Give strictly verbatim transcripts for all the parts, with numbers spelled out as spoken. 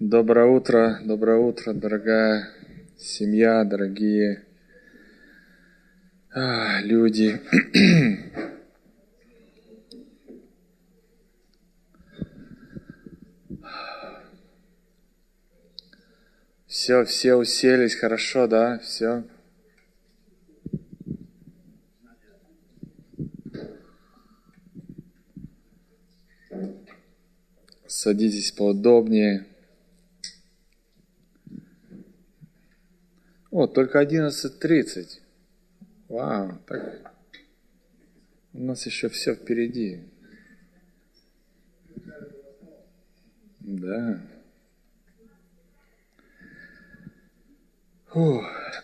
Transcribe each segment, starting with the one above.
Доброе утро, доброе утро, дорогая семья, дорогие а, люди. Все, все уселись, хорошо, да? Все. Садитесь поудобнее. О, только одиннадцать тридцать. Вау, так у нас еще все впереди. Да. Фух.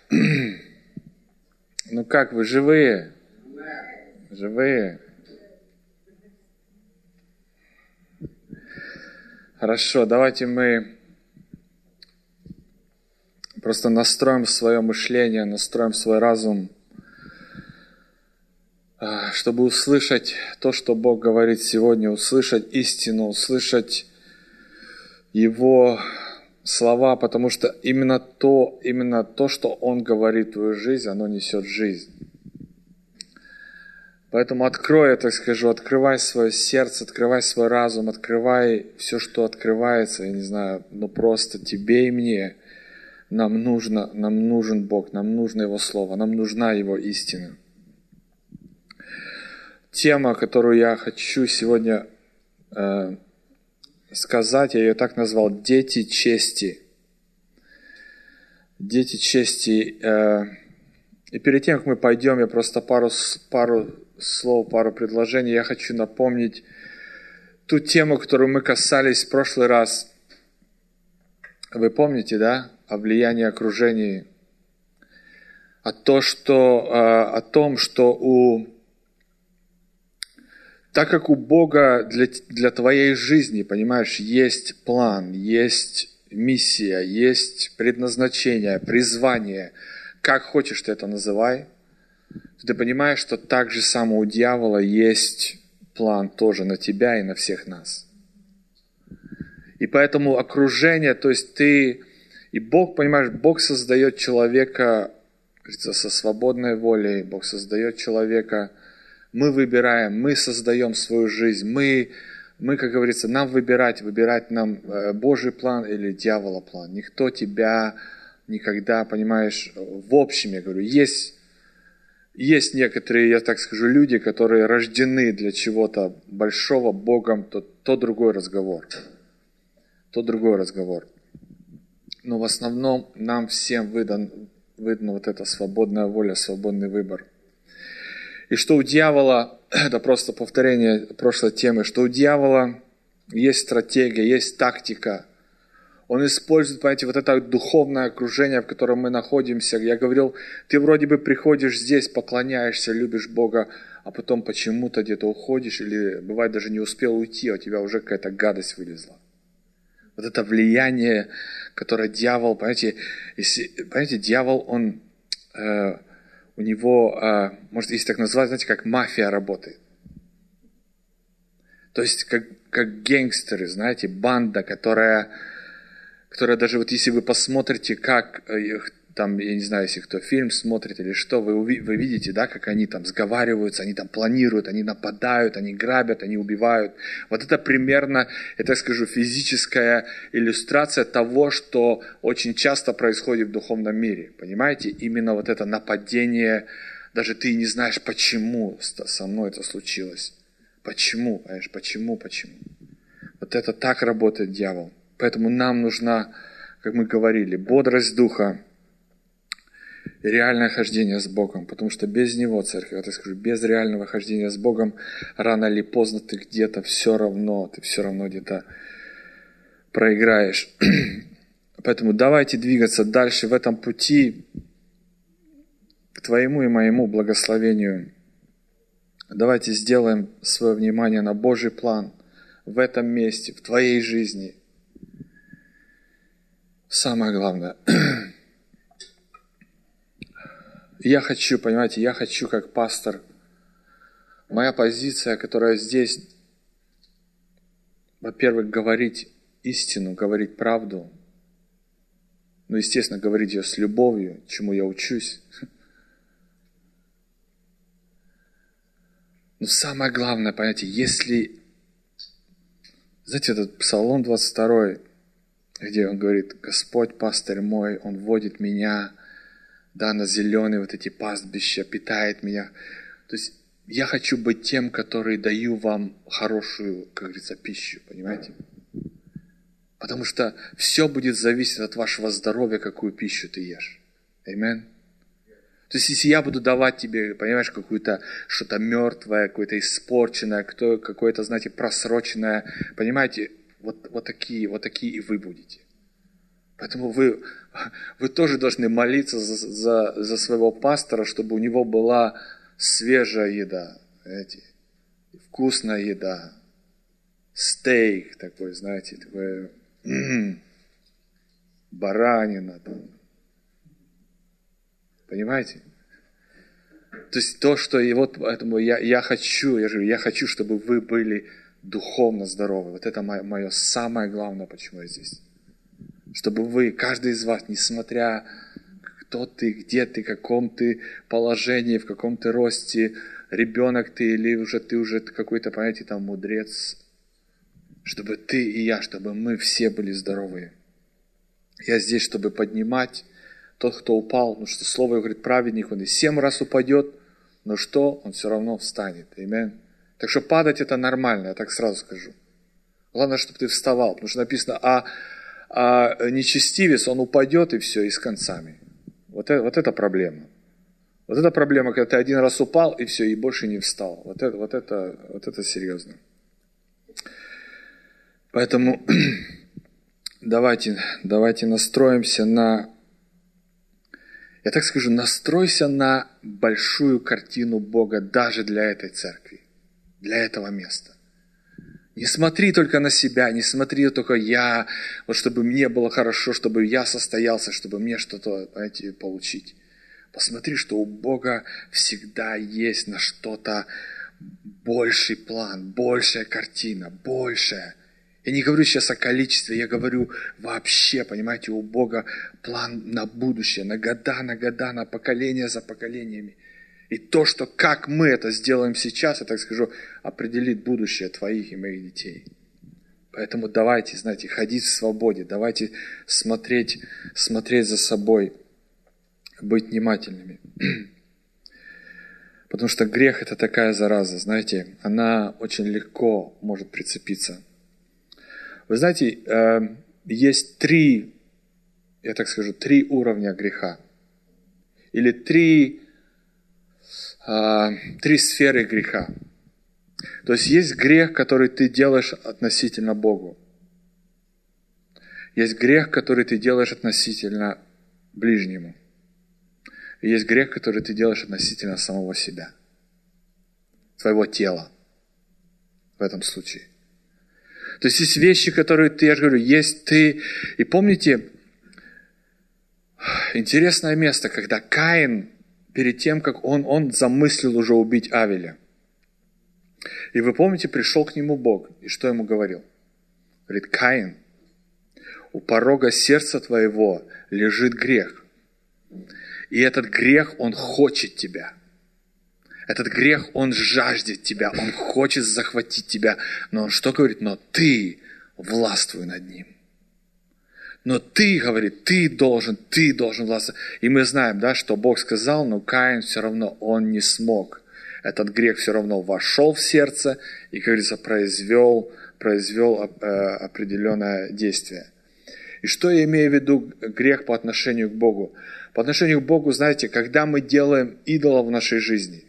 Ну как вы, живые? Живые? Хорошо, давайте мы просто настроим свое мышление, настроим свой разум, чтобы услышать то, что Бог говорит сегодня, услышать истину, услышать Его слова, потому что именно то, именно то, что Он говорит в твою жизнь, оно несет жизнь. Поэтому открой, я так скажу, открывай свое сердце, открывай свой разум, открывай все, что открывается, я не знаю, но просто тебе и мне. Нам нужно, нам нужен Бог, нам нужно Его Слово, нам нужна Его истина. Тема, которую я хочу сегодня э, сказать, я ее так назвал «Дети чести». Дети чести. Э, и перед тем, как мы пойдем, я просто пару, пару слов, пару предложений, я хочу напомнить ту тему, которую мы касались в прошлый раз. Вы помните, да? О влиянии окружения. О, то, что, о том, что у... Так как у Бога для, для твоей жизни, понимаешь, есть план, есть миссия, есть предназначение, призвание, как хочешь ты это называй, ты понимаешь, что так же само у дьявола есть план тоже на тебя и на всех нас. И поэтому окружение, то есть ты... И Бог, понимаешь, Бог создает человека, говорится, со свободной волей, Бог создает человека, мы выбираем, мы создаем свою жизнь, мы, мы, как говорится, нам выбирать, выбирать нам Божий план или дьявола план. Никто тебя никогда, понимаешь, в общем, я говорю, есть, есть некоторые, я так скажу, люди, которые рождены для чего-то большого Богом, то, то другой разговор, то другой разговор. Но в основном нам всем выдан, выдана вот эта свободная воля, свободный выбор. И что у дьявола, это просто повторение прошлой темы, что у дьявола есть стратегия, есть тактика. Он использует, понимаете, вот это духовное окружение, в котором мы находимся. Я говорил, ты вроде бы приходишь здесь, поклоняешься, любишь Бога, а потом почему-то где-то уходишь, или бывает даже не успел уйти, а у тебя уже какая-то гадость вылезла. Вот это влияние, которое дьявол, понимаете, если, понимаете, дьявол, он, э, у него, э, может, если так назвать, знаете, как мафия работает. То есть, как, как гангстеры, знаете, банда, которая, которая даже вот если вы посмотрите, как, э, там, я не знаю, если кто фильм смотрит или что, вы, вы видите, да, как они там сговариваются, они там планируют, они нападают, они грабят, они убивают. Вот это примерно, я так скажу, физическая иллюстрация того, что очень часто происходит в духовном мире. Понимаете? Именно вот это нападение, даже ты не знаешь, почему со мной это случилось. Почему? Понимаешь? Почему? Почему? Вот это так работает дьявол. Поэтому нам нужна, как мы говорили, бодрость духа, и реальное хождение с Богом, потому что без Него, церковь, я так скажу, без реального хождения с Богом, рано или поздно ты где-то все равно, ты все равно где-то проиграешь. Поэтому давайте двигаться дальше в этом пути к твоему и моему благословению. Давайте сделаем свое внимание на Божий план в этом месте, в твоей жизни. Самое главное – я хочу, понимаете, я хочу как пастор, моя позиция, которая здесь, во-первых, говорить истину, говорить правду, ну, естественно, говорить ее с любовью, чему я учусь. Но самое главное, понимаете, если, знаете, этот Псалом двадцать второй, где он говорит: Господь, пастырь мой, Он водит меня, да, на зеленые вот эти пастбища, питает меня. То есть я хочу быть тем, который даю вам хорошую, как говорится, пищу, понимаете? Потому что все будет зависеть от вашего здоровья, какую пищу ты ешь. Аминь. То есть, если я буду давать тебе, понимаешь, какое-то что-то мертвое, какое-то испорченное, какое-то, знаете, просроченное, понимаете, вот, вот, такие, вот такие и вы будете. Поэтому вы, вы тоже должны молиться за, за, за своего пастора, чтобы у него была свежая еда, знаете, вкусная еда, стейк такой, знаете, такой, м-м, баранина там. Понимаете? То есть то, что и вот поэтому я, я хочу, я же, я хочу, чтобы вы были духовно здоровы. Вот это мое, мое самое главное, почему я здесь. Чтобы вы, каждый из вас, несмотря кто ты, где ты, в каком ты положении, в каком ты росте, ребенок ты или уже ты уже какой-то, понимаете, там мудрец, чтобы ты и я, чтобы мы все были здоровые. Я здесь, чтобы поднимать тот, кто упал, потому что Слово говорит, праведник, он и семь раз упадет, но что? Он все равно встанет. Аминь. Так что падать это нормально, я так сразу скажу. Главное, чтобы ты вставал, потому что написано, а, а нечестивец, он упадет и все, и с концами. Вот это, вот это проблема. Вот это проблема, когда ты один раз упал и все, и больше не встал. Вот это, вот это, вот это серьезно. Поэтому давайте, давайте настроимся на... Я так скажу, настройся на большую картину Бога даже для этой церкви, для этого места. Не смотри только на себя, не смотри только я, вот чтобы мне было хорошо, чтобы я состоялся, чтобы мне что-то, знаете, получить. Посмотри, что у Бога всегда есть на что-то больший план, большая картина, большая. Я не говорю сейчас о количестве, я говорю вообще, понимаете, у Бога план на будущее, на года, на года, на поколения за поколениями. И то, что как мы это сделаем сейчас, я так скажу, определит будущее твоих и моих детей. Поэтому давайте, знаете, ходить в свободе, давайте смотреть, смотреть за собой, быть внимательными. Потому что грех – это такая зараза, знаете, она очень легко может прицепиться. Вы знаете, есть три, я так скажу, три уровня греха. Или три, три сферы греха. То есть есть грех, который ты делаешь относительно Богу. Есть грех, который ты делаешь относительно ближнему. И есть грех, который ты делаешь относительно самого себя. Твоего тела. В этом случае. То есть есть вещи, которые ты, я же говорю, есть ты. И помните, интересное место, когда Каин, перед тем, как он, он замыслил уже убить Авеля. И вы помните, пришел к нему Бог. И что ему говорил? Говорит, Каин, у порога сердца твоего лежит грех. И этот грех, он хочет тебя. Этот грех, он жаждет тебя, он хочет захватить тебя. Но он что говорит? Но ты властвуй над ним. Но ты, говорит, ты должен, ты должен властвовать. И мы знаем, да, что Бог сказал, но Каин все равно, он не смог. Этот грех все равно вошел в сердце и, как говорится, произвел, произвел э, определенное действие. И что я имею в виду грех по отношению к Богу? По отношению к Богу, знаете, когда мы делаем идола в нашей жизни.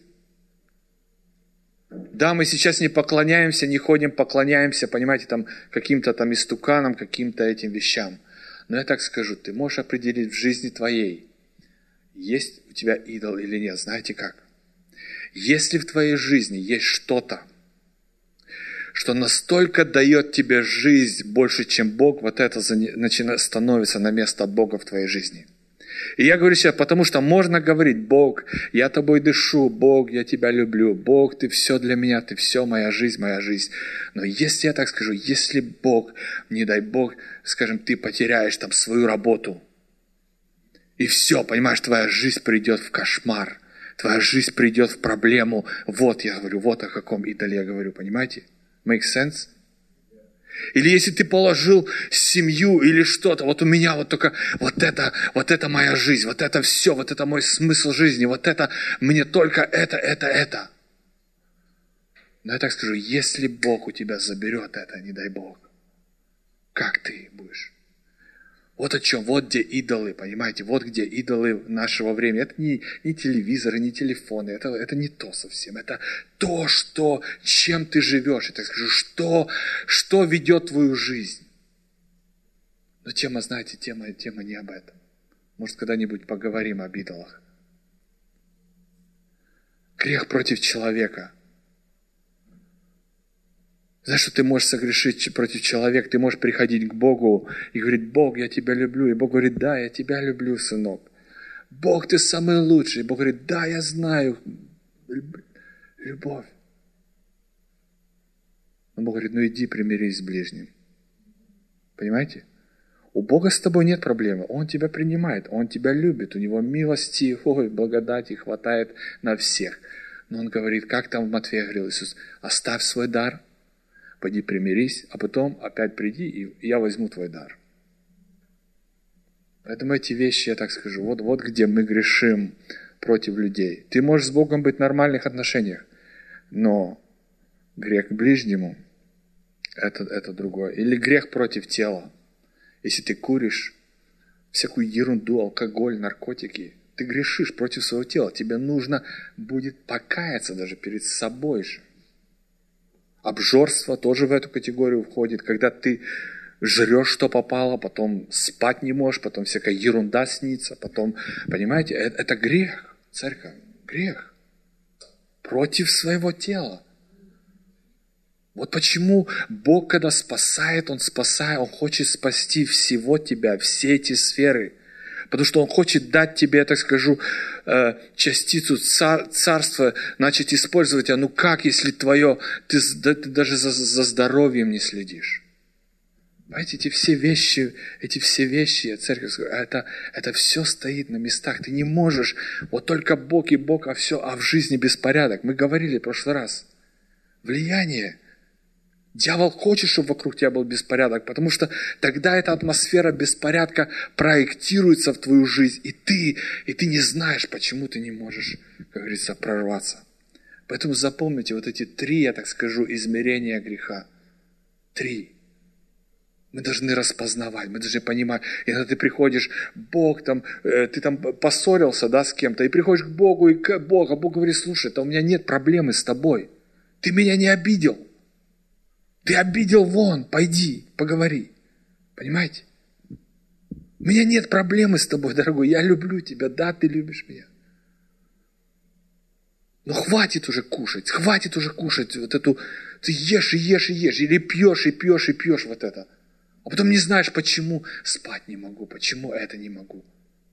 Да, мы сейчас не поклоняемся, не ходим, поклоняемся, понимаете, там, каким-то там истуканам, каким-то этим вещам. Но я так скажу, ты можешь определить в жизни твоей, есть у тебя идол или нет. Знаете как? Если в твоей жизни есть что-то, что настолько дает тебе жизнь больше, чем Бог, вот это начинает становиться на место Бога в твоей жизни. И я говорю сейчас, потому что можно говорить: Бог, я тобой дышу, Бог, я тебя люблю, Бог, ты все для меня, ты все, моя жизнь, моя жизнь. Но если я так скажу, если Бог, не дай Бог, скажем, ты потеряешь там свою работу, и все, понимаешь, твоя жизнь придет в кошмар, твоя жизнь придет в проблему. Вот я говорю, вот о каком идоле я говорю, понимаете? Make sense? Или если ты положил семью или что-то, вот у меня вот только вот это, вот это моя жизнь, вот это все, вот это мой смысл жизни, вот это, мне только это, это, это. Но я так скажу, если Бог у тебя заберет это, не дай Бог, как ты будешь? Вот о чем, вот где идолы, понимаете, вот где идолы нашего времени. Это не, не телевизоры, не телефоны, это, это не то совсем. Это то, что, чем ты живешь. Я так скажу, что, что ведет твою жизнь. Но тема, знаете, тема, тема не об этом. Может, когда-нибудь поговорим об идолах. Грех против человека. Знаешь, что ты можешь согрешить против человека, ты можешь приходить к Богу и говорить: Бог, я тебя люблю. И Бог говорит: да, я тебя люблю, сынок. Бог, ты самый лучший. И Бог говорит: да, я знаю. Любовь. Но Бог говорит: ну иди примирись с ближним. Понимаете? У Бога с тобой нет проблемы. Он тебя принимает, Он тебя любит. У Него милости, ой, благодати хватает на всех. Но Он говорит, как там в Матфея говорил Иисус: оставь свой дар, пойди примирись, а потом опять приди, и я возьму твой дар. Поэтому эти вещи, я так скажу, вот, вот где мы грешим против людей. Ты можешь с Богом быть в нормальных отношениях, но грех к ближнему это, – это другое. Или грех против тела. Если ты куришь всякую ерунду, алкоголь, наркотики, ты грешишь против своего тела. Тебе нужно будет покаяться даже перед собой же. Обжорство тоже в эту категорию входит, когда ты жрешь, что попало, потом спать не можешь, потом всякая ерунда снится, потом, понимаете, это, это грех, церковь, грех против своего тела. Вот почему Бог, когда спасает, Он спасает, Он хочет спасти всего тебя, все эти сферы. Потому что Он хочет дать тебе, я так скажу, частицу цар, царства, начать использовать. А ну как, если твое, ты, ты даже за, за здоровьем не следишь? Понимаете, эти все вещи, эти все вещи, церковь, это, это все стоит на местах. Ты не можешь, вот только Бог и Бог, а все, а в жизни беспорядок. Мы говорили в прошлый раз. Влияние. Дьявол хочет, чтобы вокруг тебя был беспорядок, потому что тогда эта атмосфера беспорядка проектируется в твою жизнь, и ты, и ты не знаешь, почему ты не можешь, как говорится, прорваться. Поэтому запомните вот эти три, я так скажу, измерения греха. Три. Мы должны распознавать, мы должны понимать. И когда ты приходишь, Бог там, э, ты там поссорился, да, с кем-то, и приходишь к Богу, и к Богу, а Бог говорит: слушай, это у меня нет проблемы с тобой. Ты меня не обидел. Ты обидел, вон, пойди, поговори. Понимаете? У меня нет проблемы с тобой, дорогой. Я люблю тебя. Да, ты любишь меня. Но хватит уже кушать. Хватит уже кушать вот эту... Ты ешь и ешь и ешь. Или пьешь и пьешь и пьешь вот это. А потом не знаешь, почему спать не могу. Почему это не могу.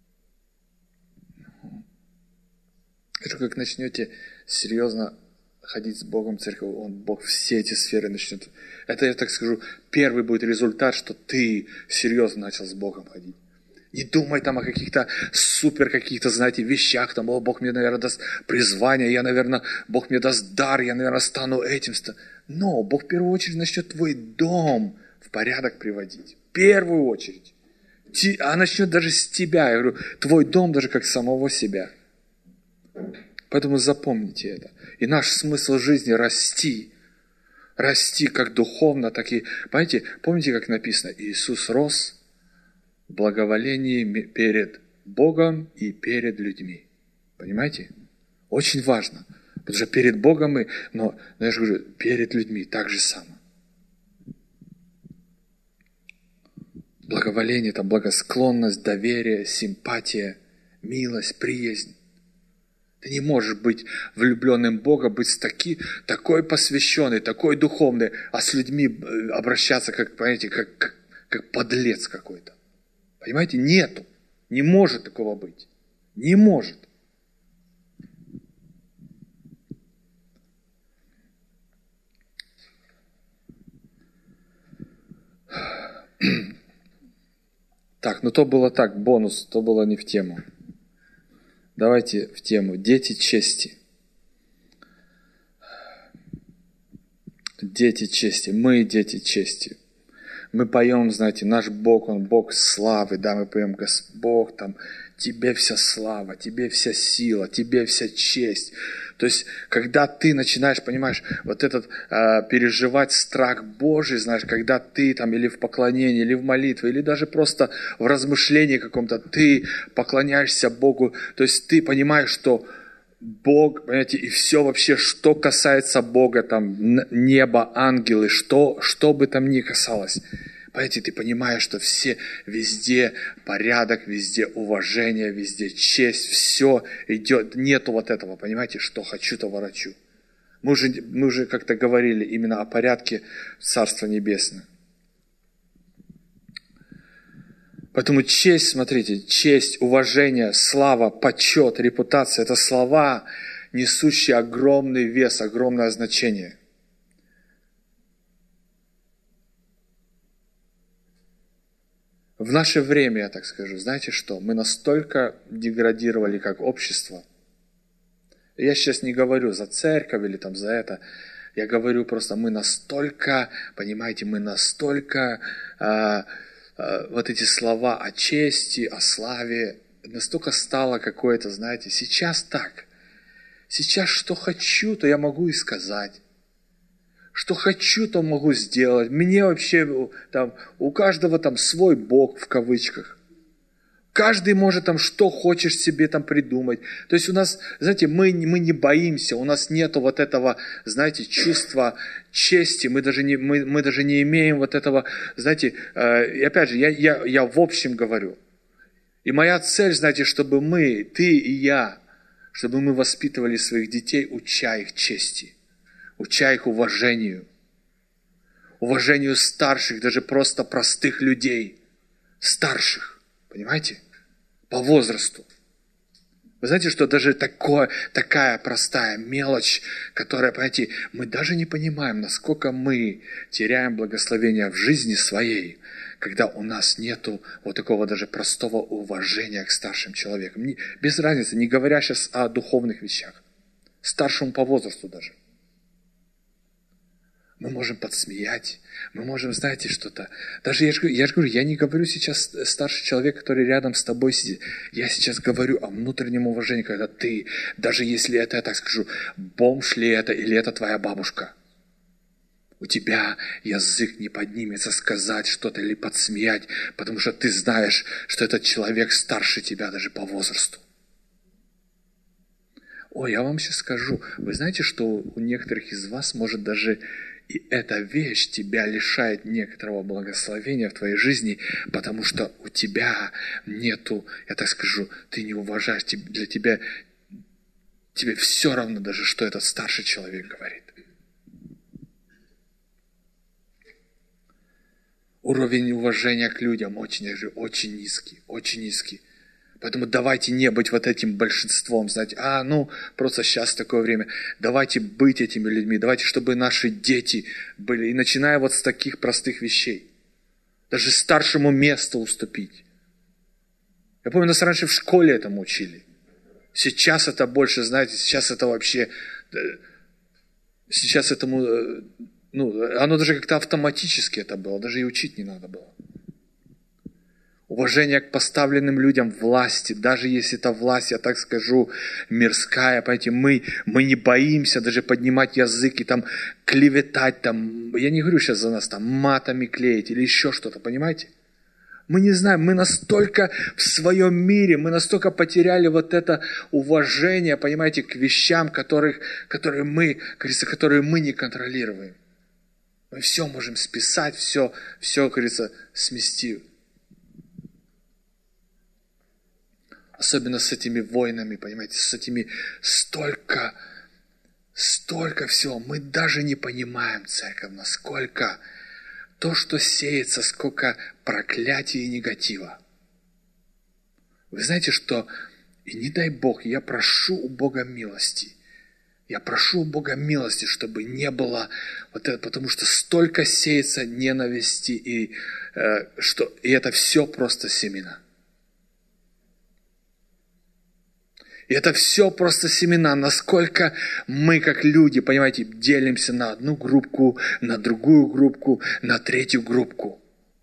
Это как начнете серьезно ходить с Богом в церковь, Он, Бог все эти сферы начнет. Это, я так скажу, первый будет результат, что ты серьезно начал с Богом ходить. Не думай там о каких-то супер каких-то, знаете, вещах, там, о, Бог мне, наверное, даст призвание, я, наверное, Бог мне даст дар, я, наверное, стану этим. Но Бог в первую очередь начнет твой дом в порядок приводить. В первую очередь. А начнет даже с тебя. Я говорю, твой дом даже как самого себя. Поэтому запомните это. И наш смысл жизни – расти. Расти как духовно, так и... Понимаете, помните, как написано? Иисус рос в благоволении перед Богом и перед людьми. Понимаете? Очень важно. Потому что перед Богом мы... Но, но я же говорю, перед людьми так же само. Благоволение – это благосклонность, доверие, симпатия, милость, приязнь. Ты не можешь быть влюбленным в Бога, быть таки, такой посвященный, такой духовный, а с людьми обращаться, как, понимаете, как, как, как подлец какой-то. Понимаете? Нету. Не может такого быть. Не может. Так, ну то было так, бонус, то было не в тему. Давайте в тему. Дети чести. Дети чести. Мы дети чести. Мы поем, знаете, наш Бог, Он Бог славы, да, мы поем, Бог, там, Тебе вся слава, Тебе вся сила, Тебе вся честь. То есть, когда ты начинаешь, понимаешь, вот этот, э, переживать страх Божий, знаешь, когда ты там или в поклонении, или в молитве, или даже просто в размышлении каком-то, ты поклоняешься Богу, то есть ты понимаешь, что Бог, понимаете, и все вообще, что касается Бога, там, небо, ангелы, что, что бы там ни касалось. Понимаете, ты понимаешь, что все, везде порядок, везде уважение, везде честь, все идет, нету вот этого, понимаете, что хочу, то ворочу. Мы уже, мы уже как-то говорили именно о порядке Царства Небесного. Поэтому честь, смотрите, честь, уважение, слава, почет, репутация – это слова, несущие огромный вес, огромное значение. В наше время, я так скажу, знаете что, мы настолько деградировали как общество. Я сейчас не говорю за церковь или там за это, я говорю просто, мы настолько, понимаете, мы настолько... А, вот эти слова о чести, о славе, настолько стало какое-то, знаете, сейчас так. Сейчас что хочу, то я могу и сказать. Что хочу, то могу сделать. Мне вообще, там, у каждого там свой Бог в кавычках. Каждый может там что хочешь себе там придумать. То есть у нас, знаете, мы, мы не боимся, у нас нету вот этого, знаете, чувства чести, мы даже не, мы, мы даже не имеем вот этого, знаете, э, и опять же, я, я, я в общем говорю. И моя цель, знаете, чтобы мы, ты и я, чтобы мы воспитывали своих детей, уча их чести, уча их уважению, уважению старших, даже просто простых людей, старших. Понимаете? По возрасту. Вы знаете, что даже такое, такая простая мелочь, которая, понимаете, мы даже не понимаем, насколько мы теряем благословение в жизни своей, когда у нас нету вот такого даже простого уважения к старшим человекам. Не, без разницы, не говоря сейчас о духовных вещах. Старшему по возрасту даже. Мы можем подсмеять, мы можем, знаете, что-то. Даже я же, я же говорю, я не говорю сейчас старший человек, который рядом с тобой сидит. Я сейчас говорю о внутреннем уважении, когда ты, даже если это, я так скажу, бомж ли это, или это твоя бабушка, у тебя язык не поднимется сказать что-то или подсмеять, потому что ты знаешь, что этот человек старше тебя даже по возрасту. Ой, я вам сейчас скажу, вы знаете, что у некоторых из вас может даже и эта вещь тебя лишает некоторого благословения в твоей жизни, потому что у тебя нету, я так скажу, ты не уважаешь, для тебя, тебе все равно даже, что этот старший человек говорит. Уровень уважения к людям очень, очень низкий, очень низкий. Поэтому давайте не быть вот этим большинством, знаете, а, ну, просто сейчас такое время. Давайте быть этими людьми, давайте, чтобы наши дети были. И начиная вот с таких простых вещей. Даже старшему месту уступить. Я помню, нас раньше в школе этому учили. Сейчас это больше, знаете, сейчас это вообще, сейчас этому, ну, оно даже как-то автоматически это было, даже и учить не надо было. Уважение к поставленным людям власти, даже если это власть, я так скажу, мирская, понимаете, мы, мы не боимся даже поднимать язык и там клеветать, там, я не говорю сейчас за нас, там, матами клеить или еще что-то, понимаете? Мы не знаем, мы настолько в своем мире, мы настолько потеряли вот это уважение, понимаете, к вещам, которых, которые мы, говорится, которые мы не контролируем. Мы все можем списать, все, все, говорится, смести. Особенно с этими войнами, понимаете, с этими столько, столько всего. Мы даже не понимаем, церковь, насколько то, что сеется, сколько проклятия и негатива. Вы знаете, что, и не дай Бог, я прошу у Бога милости. Я прошу у Бога милости, чтобы не было вот это, потому что столько сеется ненависти, и, э, что, и это все просто семена. И это все просто семена. Насколько мы, как люди, понимаете, делимся на одну группку, на другую группку, на третью группку.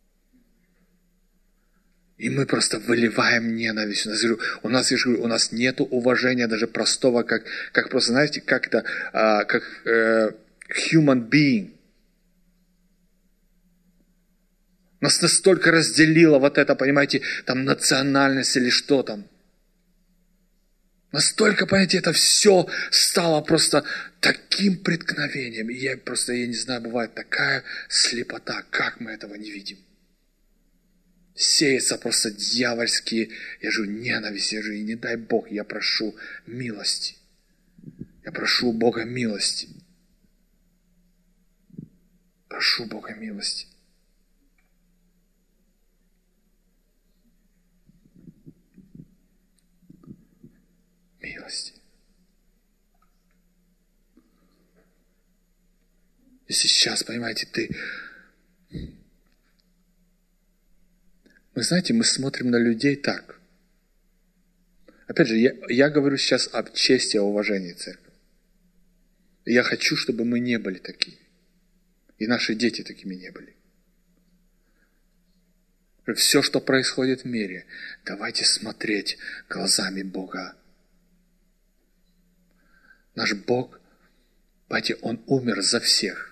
И мы просто выливаем ненависть. У нас, у нас, я говорю, у нас нет уважения даже простого, как, как просто, знаете, как это, а, как э, human being. Нас настолько разделило вот это, понимаете, там национальность или что там. Настолько, понимаете, это все стало просто таким преткновением. И я просто, я не знаю, бывает такая слепота, как мы этого не видим. Сеется просто дьявольские, я же ненависть, я же и не дай Бог, я прошу милости. Я прошу Бога милости. Прошу Бога милости. Милости. Если сейчас, понимаете, ты... Вы знаете, мы смотрим на людей так. Опять же, я, я говорю сейчас об чести, о уважении церкви. Я хочу, чтобы мы не были такими. И наши дети такими не были. Все, что происходит в мире, давайте смотреть глазами Бога. Наш Бог, понимаете, Он умер за всех.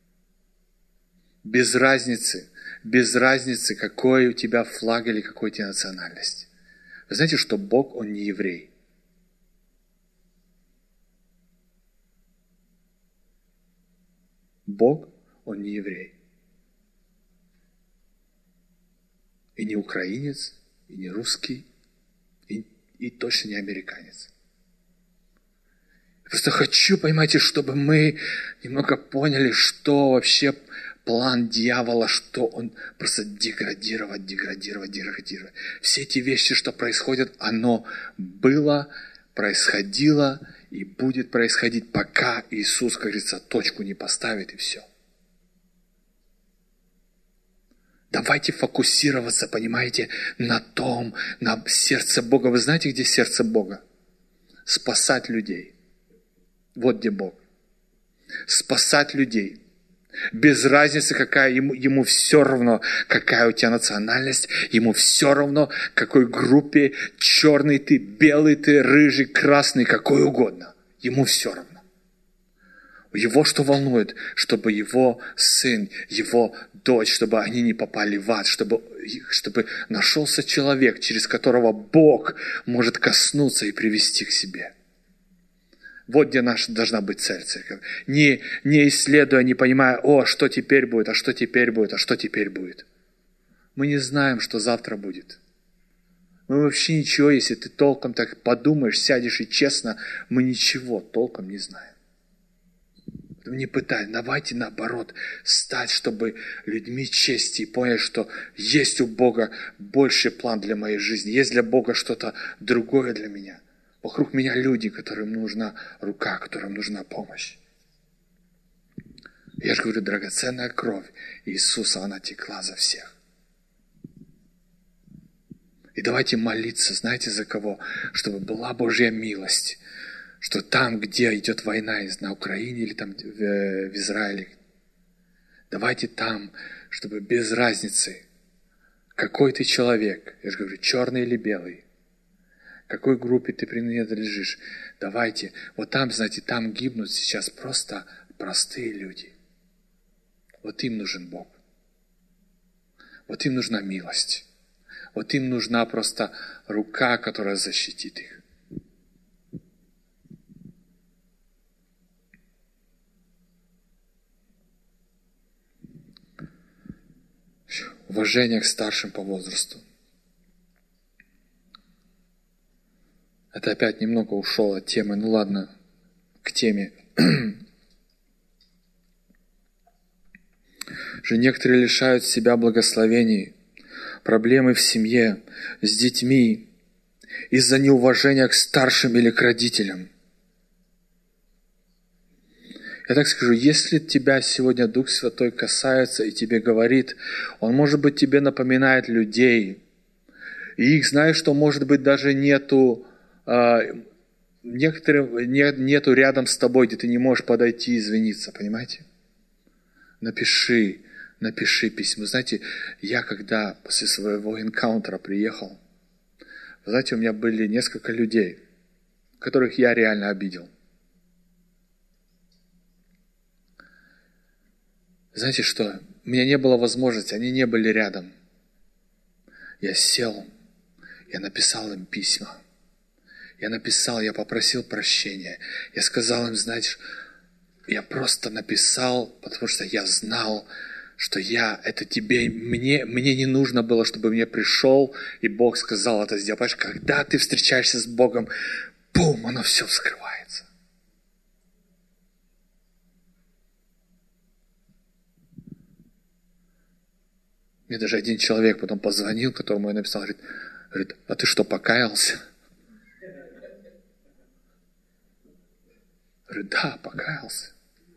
Без разницы. Без разницы, какой у тебя флаг или какой у тебя национальность. Вы знаете, что Бог, Он не еврей. Бог, Он не еврей. И не украинец, и не русский, и, и точно не американец. Я просто хочу, понимаете, чтобы мы немного поняли, что вообще план дьявола, что он просто деградировать, деградировать, деградировать. Все эти вещи, что происходят, оно было, происходило и будет происходить, пока Иисус, как говорится, точку не поставит, и все. Давайте фокусироваться, понимаете, на том, на сердце Бога. Вы знаете, где сердце Бога? Спасать людей. Вот где Бог. Спасать людей. Без разницы, какая ему, ему все равно, какая у тебя национальность, ему все равно, какой группе, черный ты, белый ты, рыжий, красный, какой угодно. Ему все равно. Его что волнует? Чтобы его сын, его дочь, чтобы они не попали в ад, чтобы, чтобы нашелся человек, через которого Бог может коснуться и привести к себе. Вот где наша должна быть цель, церковь. Не, не исследуя, не понимая, о, что теперь будет, а что теперь будет, а что теперь будет. Мы не знаем, что завтра будет. Мы вообще ничего, если ты толком так подумаешь, сядешь и честно, мы ничего толком не знаем. Не пытай, давайте наоборот стать, чтобы людьми чести и понять, что есть у Бога больший план для моей жизни, есть для Бога что-то другое для меня. Вокруг меня люди, которым нужна рука, которым нужна помощь. Я же говорю, драгоценная кровь Иисуса, она текла за всех. И давайте молиться, знаете, за кого? Чтобы была Божья милость. Что там, где идет война, на Украине или там в, в Израиле, давайте там, чтобы без разницы, какой ты человек, я же говорю, черный или белый, какой группе ты принадлежишь, давайте, вот там, знаете, там гибнут сейчас просто простые люди. Вот им нужен Бог. Вот им нужна милость. Вот им нужна просто рука, которая защитит их. Уважение к старшим по возрасту. Это опять немного ушло от темы. Ну ладно, к теме. Же некоторые лишают себя благословений, проблемы в семье, с детьми, из-за неуважения к старшим или к родителям. Я так скажу, если тебя сегодня Дух Святой касается и тебе говорит, Он, может быть, тебе напоминает людей, и их, знаешь, что, может быть, даже нету, э, некоторых, нет, нету рядом с тобой, где ты не можешь подойти и извиниться, понимаете? Напиши, напиши письмо. Знаете, я когда после своего энкаунтера приехал, вы знаете, у меня были несколько людей, которых я реально обидел. Знаете что? У меня не было возможности, они не были рядом. Я сел, я написал им письма. Я написал, я попросил прощения. Я сказал им, знаешь, я просто написал, потому что я знал, что я, это тебе, мне, мне не нужно было, чтобы мне пришел, и Бог сказал это сделать. Понимаешь, когда ты встречаешься с Богом, бум, оно все вскрывается. Мне даже один человек потом позвонил, которому я написал, говорит, говорит, а ты что, покаялся? Говорю, да, покаялся.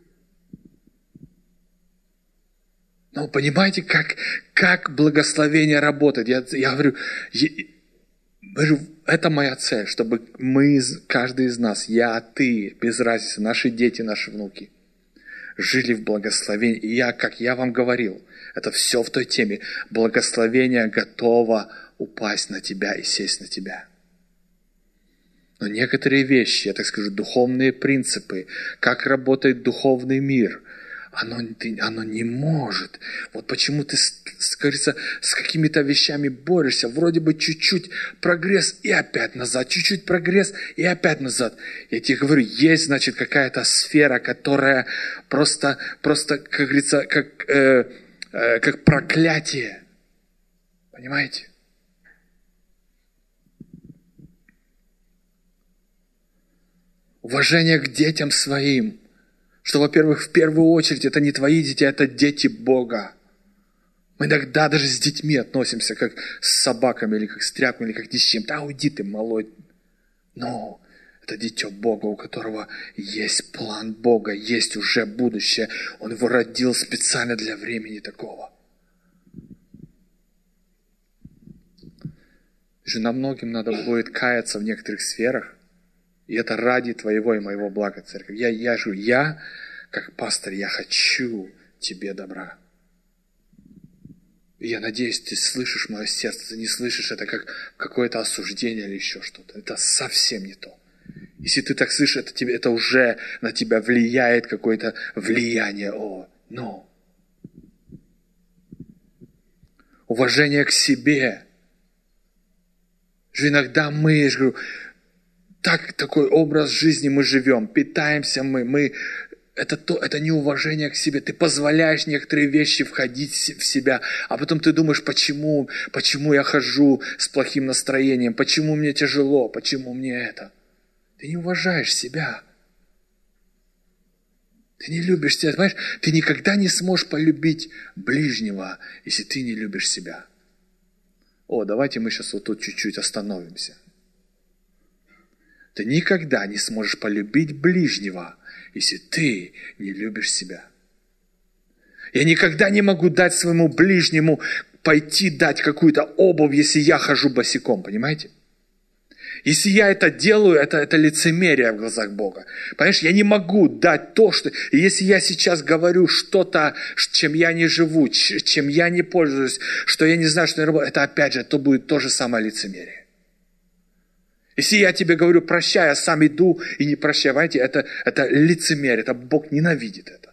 Но понимаете, как, как благословение работает? Я, я говорю, я, говорю, это моя цель, чтобы мы, каждый из нас, я, ты, без разницы, наши дети, наши внуки, жили в благословении. И я, как я вам говорил, это все в той теме. Благословение готово упасть на тебя и сесть на тебя. Но некоторые вещи, я так скажу, духовные принципы, как работает духовный мир, оно, оно не может. Вот почему ты, кажется, с какими-то вещами борешься, вроде бы чуть-чуть прогресс и опять назад, чуть-чуть прогресс и опять назад. Я тебе говорю, есть, значит, какая-то сфера, которая просто, просто как говорится, как, э, э, как проклятие. Понимаете? Уважение к детям своим. Что, во-первых, в первую очередь, это не твои дети, это дети Бога. Мы иногда даже с детьми относимся, как с собаками, или как с тряпками, или как ни с чем. Да уйди ты, малой. Но это дитё Бога, у которого есть план Бога, есть уже будущее. Он его родил специально для времени такого. Нам многим надо будет каяться в некоторых сферах. И это ради твоего и моего блага, церковь. Я, я же, я, как пастор, я хочу тебе добра. И я надеюсь, ты слышишь мое сердце. Ты не слышишь это как какое-то осуждение или еще что-то. Это совсем не то. Если ты так слышишь, это, тебе, это уже на тебя влияет какое-то влияние. О, но. Уважение к себе. Же иногда мы, я же говорю, так, такой образ жизни мы живем, питаемся мы, мы это, то, это неуважение к себе. Ты позволяешь некоторые вещи входить в себя, а потом ты думаешь, почему, почему я хожу с плохим настроением, почему мне тяжело, почему мне это. Ты не уважаешь себя. Ты не любишь себя, понимаешь? Ты никогда не сможешь полюбить ближнего, если ты не любишь себя. О, давайте мы сейчас вот тут чуть-чуть остановимся. Ты никогда не сможешь полюбить ближнего, если ты не любишь себя. Я никогда не могу дать своему ближнему пойти дать какую-то обувь, если я хожу босиком, понимаете? Если я это делаю, это, это лицемерие в глазах Бога. Понимаешь, я не могу дать то, что... И если я сейчас говорю что-то, чем я не живу, чем я не пользуюсь, что я не знаю, что я работаю, это опять же, то будет то же самое лицемерие. Если я тебе говорю, прощай, я сам иду и не прощай, понимаете, это, это лицемерие, это Бог ненавидит это.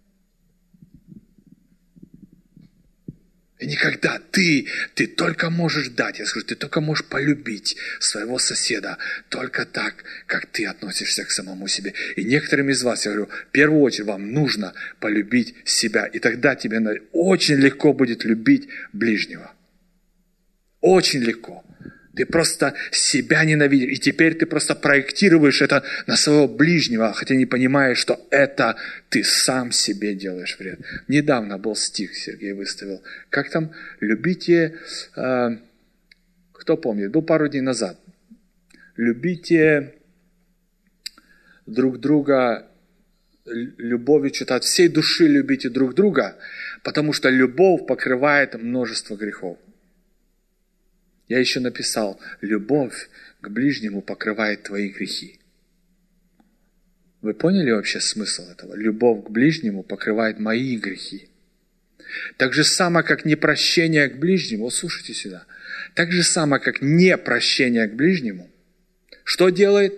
И никогда ты, ты только можешь дать, я скажу, ты только можешь полюбить своего соседа только так, как ты относишься к самому себе. И некоторым из вас, я говорю, в первую очередь вам нужно полюбить себя, и тогда тебе очень легко будет любить ближнего. Очень легко. Ты просто себя ненавидишь, и теперь ты просто проектируешь это на своего ближнего, хотя не понимаешь, что это ты сам себе делаешь вред. Недавно был стих, Сергей выставил. Как там? Любите, э, кто помнит, был пару дней назад. любите друг друга любовью, что-то от всей души любите друг друга, потому что любовь покрывает множество грехов. Я еще написал, любовь к ближнему покрывает твои грехи. Вы поняли вообще смысл этого? Любовь к ближнему покрывает мои грехи. Так же само, как непрощение к ближнему, вот слушайте сюда, так же само, как непрощение к ближнему, что делает?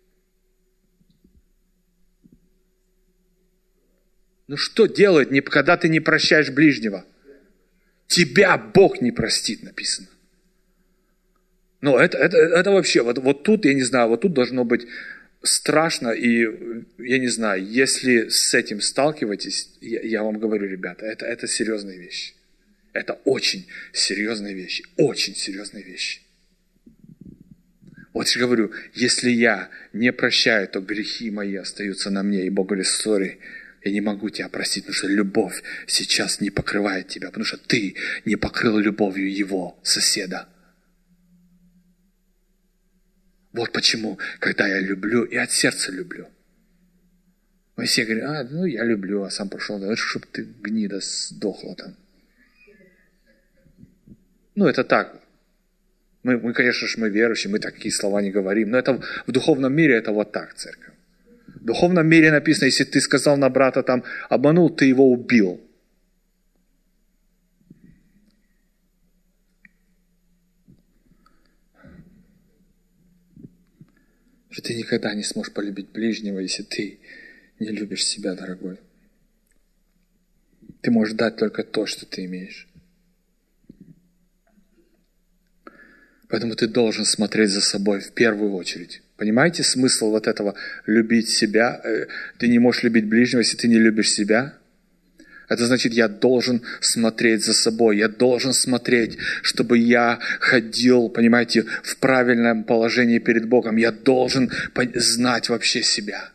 Ну что делает, когда ты не прощаешь ближнего? Тебя Бог не простит, написано. Ну, это, это, это вообще, вот, вот тут, я не знаю, вот тут должно быть страшно, и, я не знаю, если с этим сталкиваетесь, я, я вам говорю, ребята, это, это серьезные вещи. Это очень серьезные вещи, очень серьезные вещи. Вот я говорю, если я не прощаю, то грехи мои остаются на мне, и Бог говорит, сори, я не могу тебя простить, потому что любовь сейчас не покрывает тебя, потому что ты не покрыл любовью его, соседа. Вот почему, когда я люблю, и от сердца люблю. Мы все говорят, а, ну я люблю, а сам пошел, да, чтобы ты гнида сдохла там. Ну это так. Мы, мы, конечно же, мы верующие, мы такие слова не говорим, но это в духовном мире это вот так, церковь. В духовном мире написано, если ты сказал на брата там, обманул, ты его убил. Что ты никогда не сможешь полюбить ближнего, если ты не любишь себя, дорогой. Ты можешь дать только то, что ты имеешь. Поэтому ты должен смотреть за собой в первую очередь. Понимаете смысл вот этого любить себя? Ты не можешь любить ближнего, если ты не любишь себя. Это значит, я должен смотреть за собой. Я должен смотреть, чтобы я ходил, понимаете, в правильном положении перед Богом. Я должен знать вообще себя.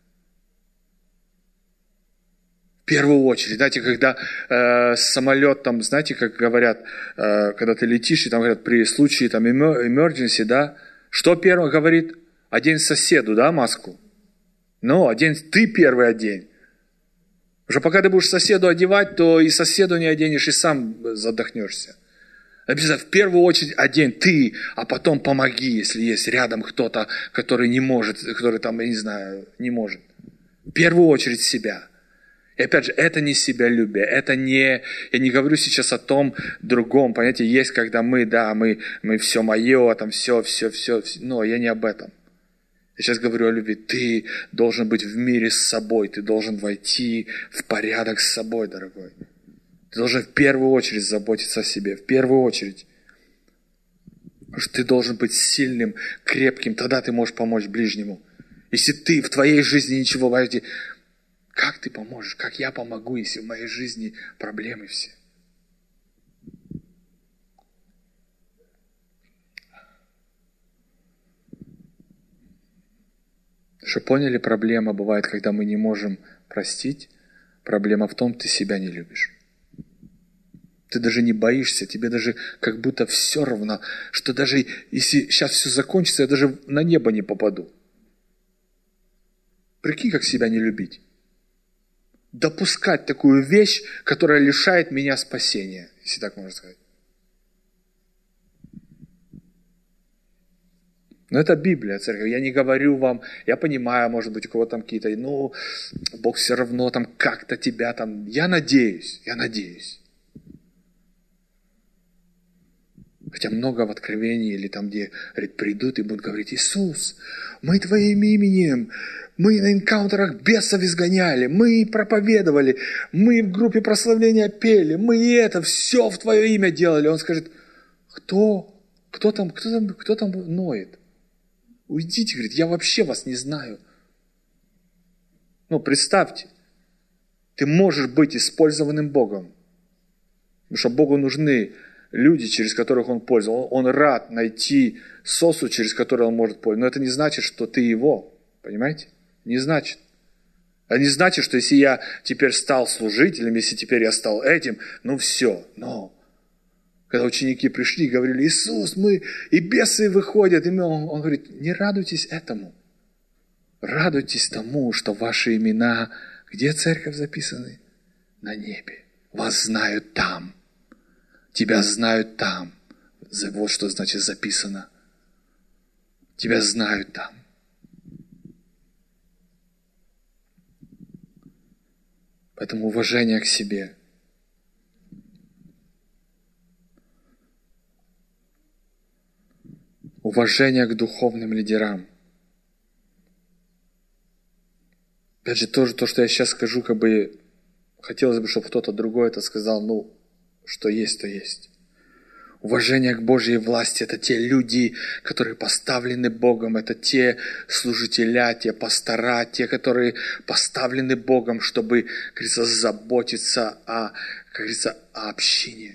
В первую очередь, знаете, когда э, самолет, там, знаете, как говорят, э, когда ты летишь, и там говорят, при случае там emergency, да, что первый говорит? Одень соседу, да, маску? Ну, одень, ты первый одень. Уже пока ты будешь соседу одевать, то и соседу не оденешь, и сам задохнешься. Обязательно в первую очередь одень ты, а потом помоги, если есть рядом кто-то, который не может, который там, я не знаю, не может. В первую очередь себя. И опять же, это не себялюбие, это не, я не говорю сейчас о том другом, понимаете, есть, когда мы, да, мы, мы все мое, там все, все, все, все, но я не об этом. Я сейчас говорю о любви. Ты должен быть в мире с собой. Ты должен войти в порядок с собой, дорогой. Ты должен в первую очередь заботиться о себе. В первую очередь. Потому что ты должен быть сильным, крепким. Тогда ты можешь помочь ближнему. Если ты в твоей жизни ничего, понимаете, как ты поможешь? Как я помогу, если в моей жизни проблемы все? Что поняли, проблема бывает, когда мы не можем простить. Проблема в том, ты себя не любишь. Ты даже не боишься, тебе даже как будто все равно, что даже если сейчас все закончится, я даже на небо не попаду. Прикинь, как себя не любить. Допускать такую вещь, которая лишает меня спасения, если так можно сказать. Но это Библия, церковь. Я не говорю вам, я понимаю, может быть, у кого там какие-то, ну, Бог все равно там как-то тебя там, я надеюсь, я надеюсь. Хотя много в Откровении или там, где говорит, придут и будут говорить, Иисус, мы Твоим именем, мы на энкаунтерах бесов изгоняли, мы проповедовали, мы в группе прославления пели, мы это, все в Твое имя делали. Он скажет, кто? Кто там, кто там, кто там ноет? Уйдите, говорит, я вообще вас не знаю. Ну, представьте, ты можешь быть использованным Богом. Потому что Богу нужны люди, через которых Он пользовался. Он рад найти сосуд, через который Он может пользоваться. Но это не значит, что ты Его. Понимаете? Не значит. А не значит, что если я теперь стал служителем, если теперь я стал этим, ну все. Но Когда ученики пришли и говорили: Иисус, мы, и бесы выходят. И мы, он, он говорит: не радуйтесь этому. Радуйтесь тому, что ваши имена, где церковь записаны? На небе. Вас знают там. Тебя знают там. Вот что значит записано. Тебя знают там. Поэтому уважение к себе. Уважение к духовным лидерам. Опять же, тоже то, что я сейчас скажу, как бы хотелось бы, чтобы кто-то другой это сказал, ну, что есть, то есть. Уважение к Божьей власти – это те люди, которые поставлены Богом, это те служителя, те пастора, те, которые поставлены Богом, чтобы, как говорится, заботиться о, как говорится, о общине.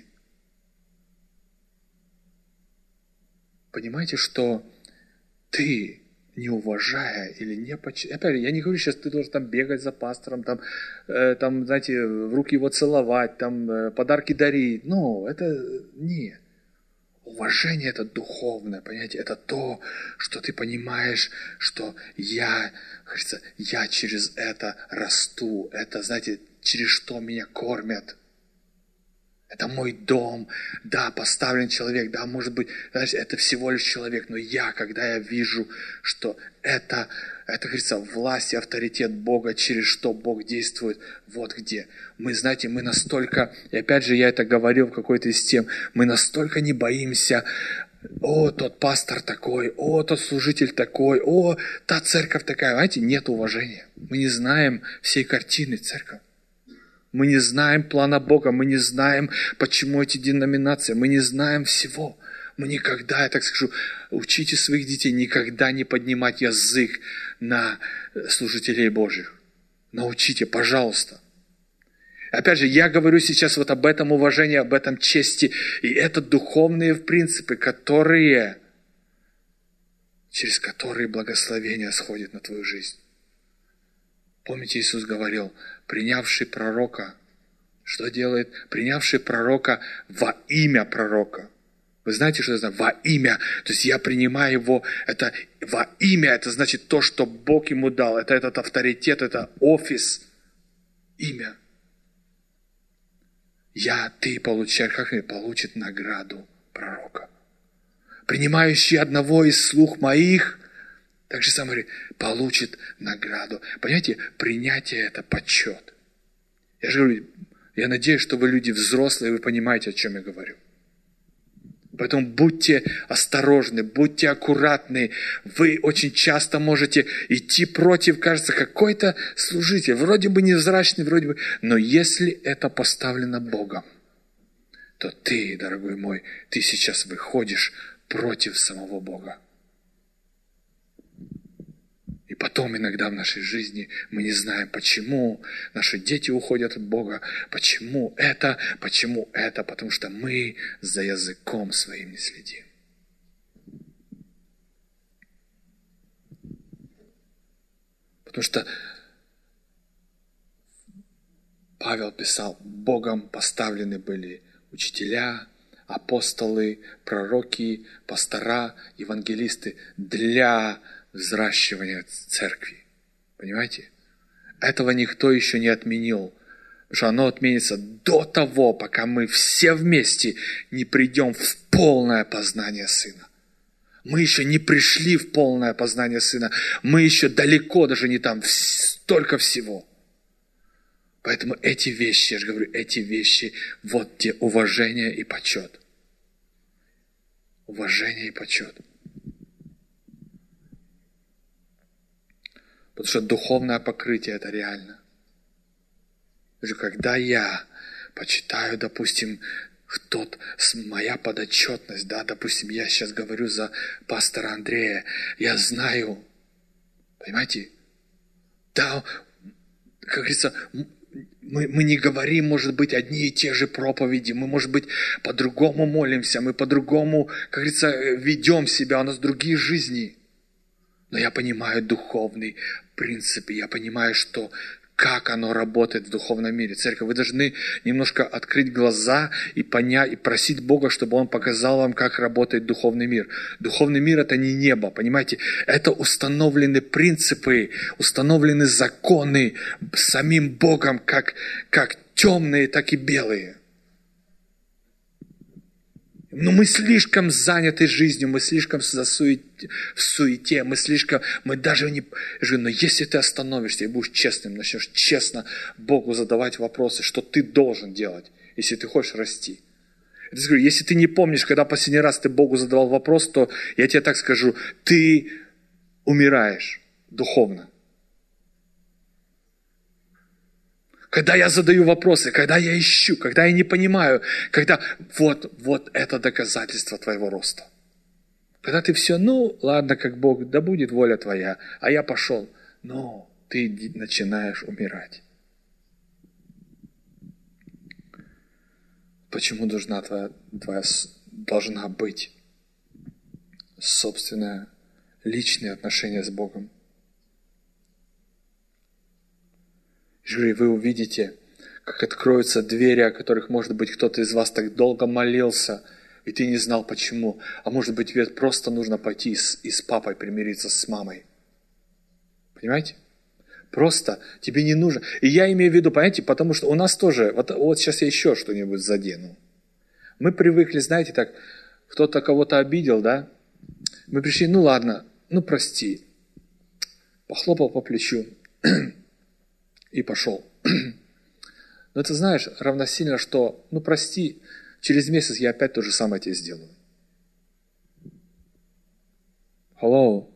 Понимаете, что ты, не уважая или не почитая, опять же, я не говорю сейчас, ты должен там бегать за пастором, там, э, там, знаете, в руки его целовать, там, э, подарки дарить. Ну, это нет. Уважение – это духовное, понимаете, это то, что ты понимаешь, что я, кажется, я через это расту, это, знаете, через что меня кормят. Это мой дом, да, поставлен человек, да, может быть, знаете, это всего лишь человек, но я, когда я вижу, что это, это, говорится, власть и авторитет Бога, через что Бог действует, вот где. Мы, знаете, мы настолько, и опять же, я это говорил в какой-то из тем, мы настолько не боимся, о, тот пастор такой, о, тот служитель такой, о, та церковь такая, знаете, нет уважения. Мы не знаем всей картины церкви. Мы не знаем плана Бога, мы не знаем, почему эти деноминации, мы не знаем всего. Мы никогда, я так скажу, учите своих детей никогда не поднимать язык на служителей Божьих. Научите, пожалуйста. Опять же, я говорю сейчас вот об этом уважении, об этом чести. И это духовные принципы, которые, через которые благословение сходит на твою жизнь. Помните, Иисус говорил, принявший пророка, что делает? Принявший пророка во имя пророка. Вы знаете, что это значит? Во имя. То есть я принимаю его, это во имя, это значит то, что Бог ему дал. Это этот авторитет, это офис, имя. Я, ты получаешь, как они получат награду пророка. Принимающий одного из слуг моих, так же самое получит награду. Понимаете, принятие – это почет. Я же говорю, я надеюсь, что вы люди взрослые, вы понимаете, о чем я говорю. Поэтому будьте осторожны, будьте аккуратны. Вы очень часто можете идти против, кажется, какой-то служитель. Вроде бы невзрачный, вроде бы. Но если это поставлено Богом, то ты, дорогой мой, ты сейчас выходишь против самого Бога. И потом иногда в нашей жизни мы не знаем, почему наши дети уходят от Бога, почему это, почему это, потому что мы за языком своим не следим. Потому что Павел писал, Богом поставлены были учителя, апостолы, пророки, пастора, евангелисты для взращивания церкви. Понимаете? Этого никто еще не отменил. Потому что оно отменится до того, пока мы все вместе не придем в полное познание Сына. Мы еще не пришли в полное познание Сына. Мы еще далеко, даже не там, столько всего. Поэтому эти вещи, я же говорю, эти вещи, вот где уважение и почет. Уважение и почет. Потому что духовное покрытие – это реально. Когда я почитаю, допустим, тот, моя подотчетность, да, допустим, я сейчас говорю за пастора Андрея, я знаю, понимаете, да, как говорится, мы, мы не говорим, может быть, одни и те же проповеди, мы, может быть, по-другому молимся, мы по-другому, как говорится, ведем себя, у нас другие жизни. Но я понимаю духовный принцип, и я понимаю, что как оно работает в духовном мире. Церковь, вы должны немножко открыть глаза и понять, и просить Бога, чтобы Он показал вам, как работает духовный мир. Духовный мир – это не небо, понимаете? Это установлены принципы, установлены законы самим Богом, как, как темные, так и белые. Но мы слишком заняты жизнью, мы слишком в суете, мы слишком, мы даже не... Но если ты остановишься и будешь честным, начнешь честно Богу задавать вопросы, что ты должен делать, если ты хочешь расти. Я говорю, если ты не помнишь, когда последний раз ты Богу задавал вопрос, то я тебе так скажу, ты умираешь духовно. Когда я задаю вопросы, когда я ищу, когда я не понимаю, когда вот, вот это доказательство твоего роста. Когда ты все, ну, ладно, как Бог, да будет воля твоя, а я пошел. Но ты начинаешь умирать. Почему должна, твоя, твоя, должна быть собственное личное отношение с Богом? Жюри, вы увидите, как откроются двери, о которых, может быть, кто-то из вас так долго молился, и ты не знал почему. А может быть, тебе просто нужно пойти и с, и с папой примириться с мамой. Понимаете? Просто тебе не нужно. И я имею в виду, понимаете, потому что у нас тоже, вот, вот сейчас я еще что-нибудь задену. Мы привыкли, знаете, так, кто-то кого-то обидел, да? Мы пришли, ну ладно, ну прости. Похлопал по плечу и пошел. Но ты знаешь, равносильно, что, ну прости, через месяц я опять то же самое тебе сделаю. Hello.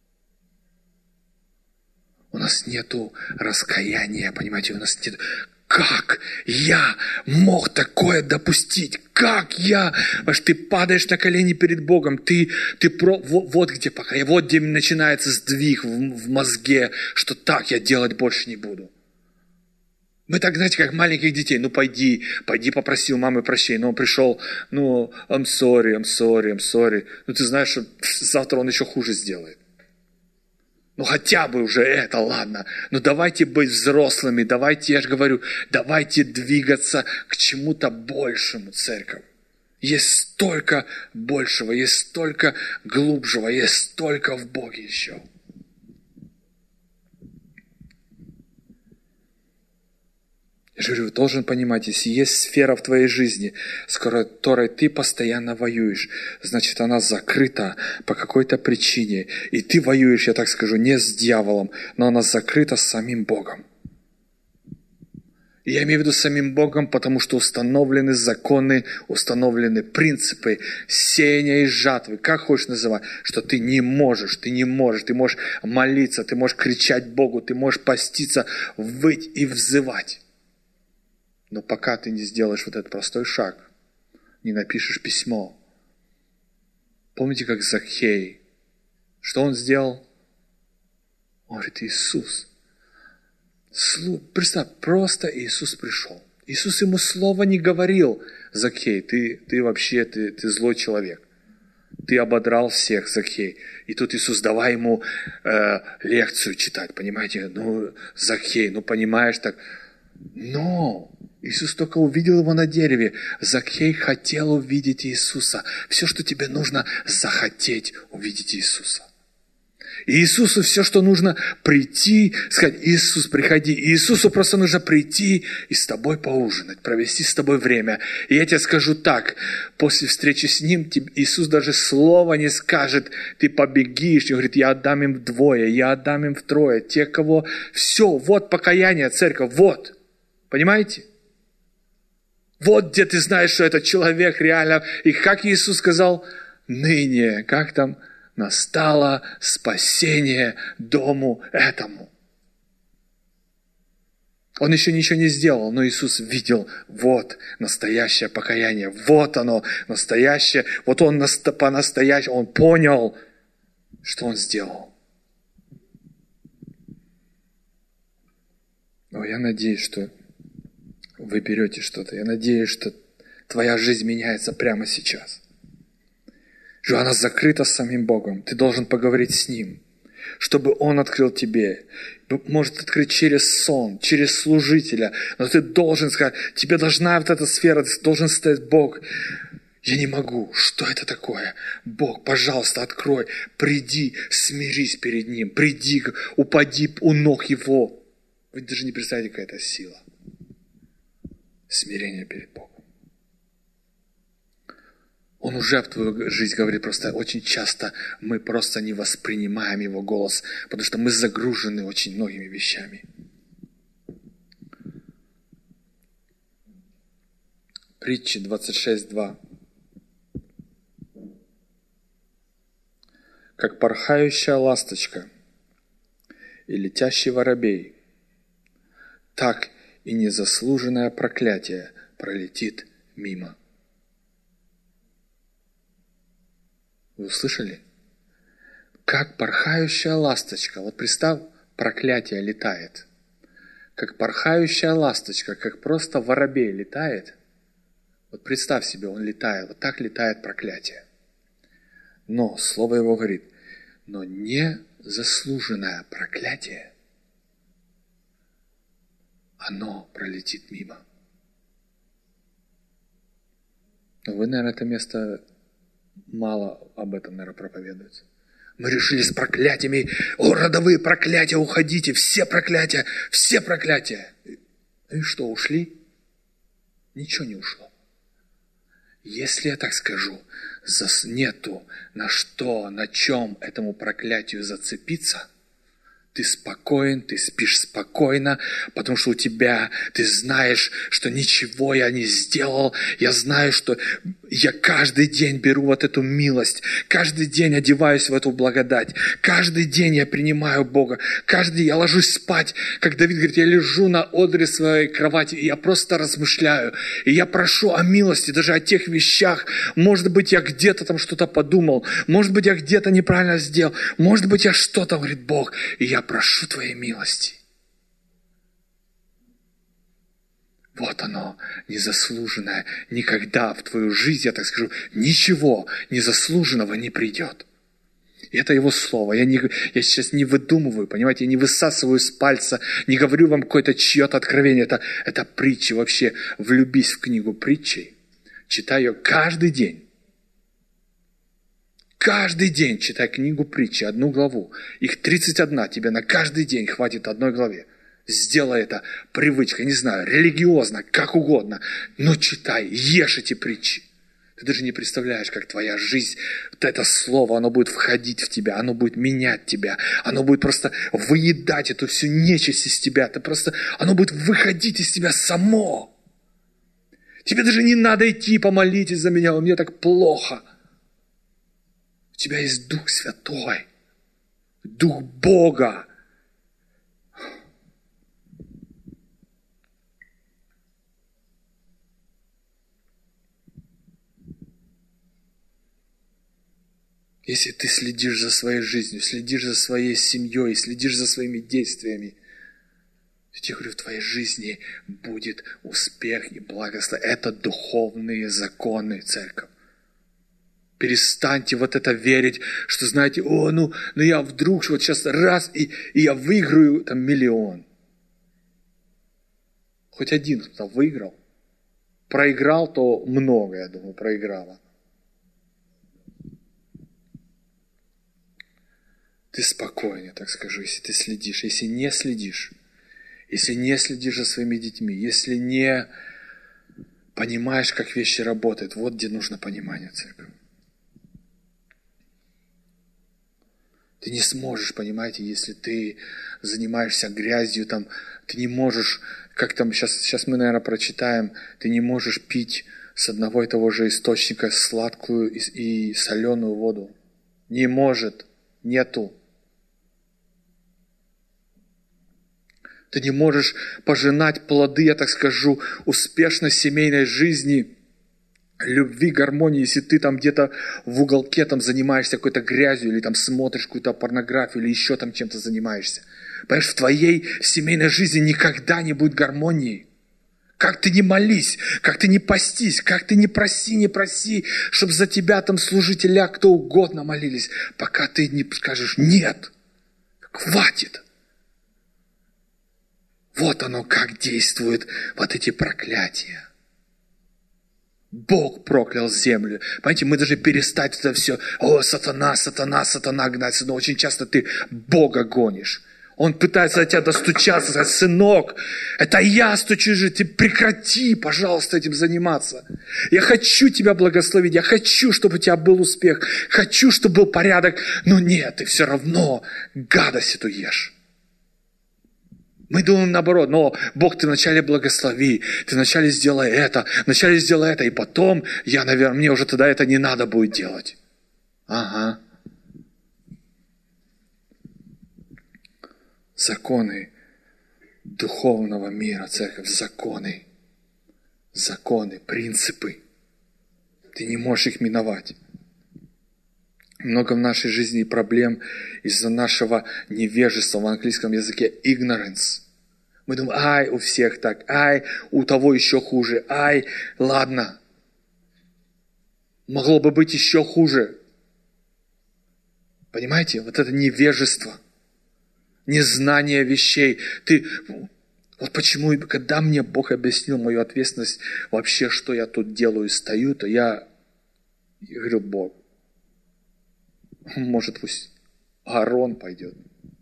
У нас нету раскаяния, понимаете, у нас нет... Как я мог такое допустить? Как я? Потому что ты падаешь на колени перед Богом, ты, ты про... вот, вот где пока, вот где начинается сдвиг в, в мозге, что так я делать больше не буду. Мы так, знаете, как маленьких детей, ну пойди, пойди попроси у мамы прощения, но он пришел, ну, I'm sorry, I'm sorry, I'm sorry. Ну ты знаешь, что завтра он еще хуже сделает. Ну хотя бы уже это, ладно. Ну давайте быть взрослыми, давайте, я же говорю, давайте двигаться к чему-то большему, церковь. Есть столько большего, есть столько глубжего, есть столько в Боге еще. Я же говорю, должен понимать, если есть сфера в твоей жизни, с которой ты постоянно воюешь, значит, она закрыта по какой-то причине. И ты воюешь, я так скажу, не с дьяволом, но она закрыта с самим Богом. И я имею в виду с самим Богом, потому что установлены законы, установлены принципы сеяния и жатвы, как хочешь называть, что ты не можешь, ты не можешь, ты можешь молиться, ты можешь кричать Богу, ты можешь поститься, выть и взывать. Но пока ты не сделаешь вот этот простой шаг, не напишешь письмо. Помните, как Закхей? Что он сделал? Он говорит, Иисус. Представь, просто Иисус пришел. Иисус ему слова не говорил. Закхей, ты, ты вообще, ты, ты злой человек. Ты ободрал всех, Закхей. И тут Иисус, давай ему э, лекцию читать, понимаете? Ну, Закхей, ну понимаешь так. Но Иисус только увидел его на дереве. Закхей хотел увидеть Иисуса. Все, что тебе нужно, захотеть увидеть Иисуса. И Иисусу все, что нужно, прийти, сказать, Иисус, приходи. И Иисусу просто нужно прийти и с тобой поужинать, провести с тобой время. И я тебе скажу так, после встречи с Ним Иисус даже слова не скажет, ты побегишь. И говорит, я отдам им вдвое, я отдам им втрое. Те, кого... Все, вот покаяние, церковь, вот. Понимаете? Вот где ты знаешь, что этот человек реально... И как Иисус сказал, ныне, как там... настало спасение дому этому. Он еще ничего не сделал, но Иисус видел, вот настоящее покаяние, вот оно, настоящее, вот он по-настоящему, он понял, что он сделал. Но я надеюсь, что вы берете что-то, я надеюсь, что твоя жизнь меняется прямо сейчас. Что она закрыта с самим Богом. Ты должен поговорить с Ним. чтобы Он открыл тебе. Может открыть через сон, через служителя. Но ты должен сказать, тебе должна вот эта сфера, должен стоять Бог. Я не могу. Что это такое? Бог, пожалуйста, открой. Приди, смирись перед Ним. Приди, упади у ног Его. Вы даже не представляете, какая это сила. Смирение перед Богом. Он уже в твою жизнь говорит, просто очень часто мы просто не воспринимаем Его голос, потому что мы загружены очень многими вещами. Притчи двадцать шесть два. Как порхающая ласточка и летящий воробей, так и незаслуженное проклятие пролетит мимо. Вы услышали? Как порхающая ласточка. Вот представь, проклятие летает. Как порхающая ласточка, как просто воробей летает. Вот представь себе, он летает. Вот так летает проклятие. Но Слово Его говорит, но незаслуженное проклятие, оно пролетит мимо. Но вы, наверное, это место мало об этом, наверное, проповедуется. Мы решили с проклятиями, о, родовые проклятия, уходите, все проклятия, все проклятия. И что, ушли? Ничего не ушло. Если я так скажу, нету на что, на чем этому проклятию зацепиться, ты спокоен, ты спишь спокойно, потому что у тебя, ты знаешь, что ничего я не сделал. Я знаю, что я каждый день беру вот эту милость, каждый день одеваюсь в эту благодать, каждый день я принимаю Бога, каждый день я ложусь спать, как Давид говорит, я лежу на одре своей кровати, и я просто размышляю, и я прошу о милости, даже о тех вещах. Может быть, я где-то там что-то подумал, может быть, я где-то неправильно сделал, может быть, я что-то, говорит Бог, и я прошу Твоей милости. Вот оно, незаслуженное. Никогда в твою жизнь, я так скажу, ничего незаслуженного не придет. И это Его Слово. Я, не, я сейчас не выдумываю, понимаете, я не высасываю с пальца, не говорю вам какое-то чье-то откровение. Это, это притчи вообще. Влюбись в книгу притчей. Читай ее каждый день. Каждый день читай книгу притчи, одну главу. Их тридцать одна, тебе на каждый день хватит одной главе. Сделай это привычкой, не знаю, религиозно, как угодно. Но читай, ешь эти притчи. Ты даже не представляешь, как твоя жизнь, вот это слово, оно будет входить в тебя, оно будет менять тебя, оно будет просто выедать эту всю нечисть из тебя. Ты просто, оно будет выходить из тебя само. Тебе даже не надо идти, помолитесь за меня, у меня так плохо. У тебя есть Дух Святой, Дух Бога. Если ты следишь за своей жизнью, следишь за своей семьей, следишь за своими действиями, я тебе говорю, в твоей жизни будет успех и благословение. Это духовные законы, церковь. Перестаньте вот это верить, что знаете, о, ну, ну я вдруг вот сейчас раз, и, и я выиграю там миллион. Хоть один кто-то выиграл. Проиграл, то много, я думаю, проиграло. Ты спокойнее, так скажу, если ты следишь. Если не следишь, если не следишь за своими детьми, если не понимаешь, как вещи работают, вот где нужно понимание, церковь. Ты не сможешь, понимаете, если ты занимаешься грязью, там, ты не можешь, как там, сейчас, сейчас мы, наверное, прочитаем, ты не можешь пить с одного и того же источника сладкую и, и соленую воду. Не может, нету. Ты не можешь пожинать плоды, я так скажу, успешной семейной жизни, любви, гармонии, если ты там где-то в уголке там занимаешься какой-то грязью, или там смотришь какую-то порнографию, или еще там чем-то занимаешься. Понимаешь, в твоей семейной жизни никогда не будет гармонии. Как ты не молись, как ты не постись, как ты не проси, не проси, чтобы за тебя там служителя кто угодно молились, пока ты не скажешь «нет». Хватит. Вот оно, как действуют вот эти проклятия. Бог проклял землю. Понимаете, мы должны перестать это все. О, сатана, сатана, сатана гнаться. Но очень часто ты Бога гонишь. Он пытается до тебя достучаться, сказать: сынок, это я стучу же, ты прекрати, пожалуйста, этим заниматься. Я хочу тебя благословить, я хочу, чтобы у тебя был успех, хочу, чтобы был порядок, но нет, ты все равно гадость эту ешь. Мы думаем наоборот: но Бог, ты вначале благослови, ты вначале сделай это, вначале сделай это, и потом, я, наверное, мне уже тогда это не надо будет делать. Ага. Законы духовного мира, церковь, законы, законы, принципы. Ты не можешь их миновать. Много в нашей жизни проблем из-за нашего невежества, в английском языке ignorance. Мы думаем: ай, у всех так, ай, у того еще хуже, ай, ладно. Могло бы быть еще хуже. Понимаете, вот это невежество. Незнание вещей. Ты, вот почему, когда мне Бог объяснил мою ответственность, вообще, что я тут делаю, стою, то я, я говорю: Бог, может, пусть Аарон пойдет.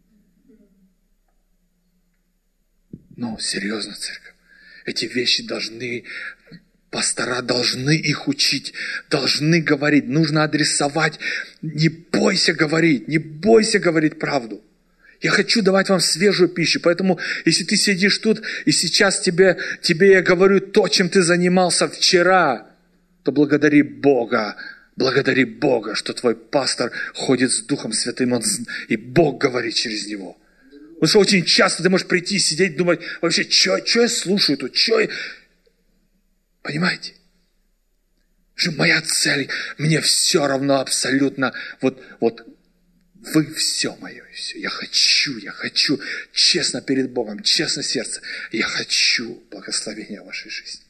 Но серьезно, церковь, эти вещи должны, пастора должны их учить, должны говорить, нужно адресовать. Не бойся говорить, не бойся говорить правду. Я хочу давать вам свежую пищу, поэтому если ты сидишь тут, и сейчас тебе, тебе я говорю то, чем ты занимался вчера, то благодари Бога, благодари Бога, что твой пастор ходит с Духом Святым, он, и Бог говорит через него. Потому что очень часто ты можешь прийти, сидеть, думать: вообще, что я слушаю тут, что я... Понимаете? Что моя цель, мне все равно абсолютно, вот, вот, вы все мое, все. Я хочу, я хочу, честно перед Богом, честно сердце, я хочу благословения в вашей жизни.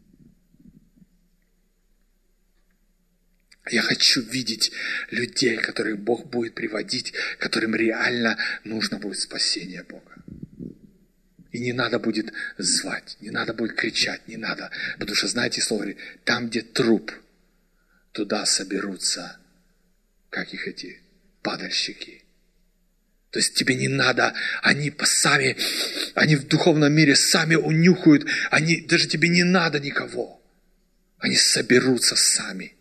Я хочу видеть людей, которых Бог будет приводить, которым реально нужно будет спасение Бога. И не надо будет звать, не надо будет кричать, не надо. Потому что, знаете, слово говорит: там, где труп, туда соберутся, как их эти падальщики. То есть тебе не надо, они сами, они в духовном мире сами унюхают, они, даже тебе не надо никого. Они соберутся сами.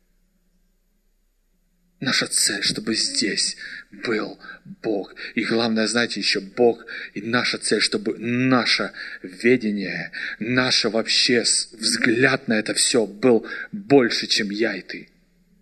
Наша цель, чтобы здесь был Бог. И главное, знаете, еще Бог, и наша цель, чтобы наше видение, наш вообще взгляд на это все был больше, чем я и ты.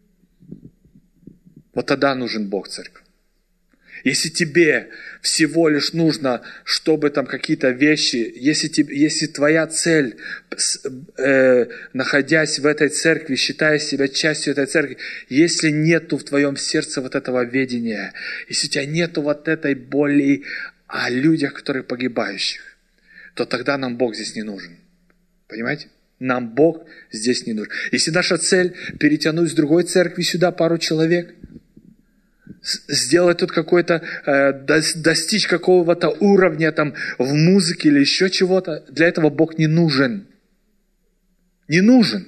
Вот тогда нужен Бог, церковь. Если тебе всего лишь нужно, чтобы там какие-то вещи, если, тебе, если твоя цель, э, находясь в этой церкви, считая себя частью этой церкви, если нету в твоем сердце вот этого ведения, если у тебя нету вот этой боли о людях, которые погибающих, то тогда нам Бог здесь не нужен. Понимаете? Нам Бог здесь не нужен. Если наша цель перетянуть с другой церкви сюда пару человек, сделать тут какой-то, э, достичь какого-то уровня там в музыке или еще чего-то, для этого Бог не нужен. Не нужен.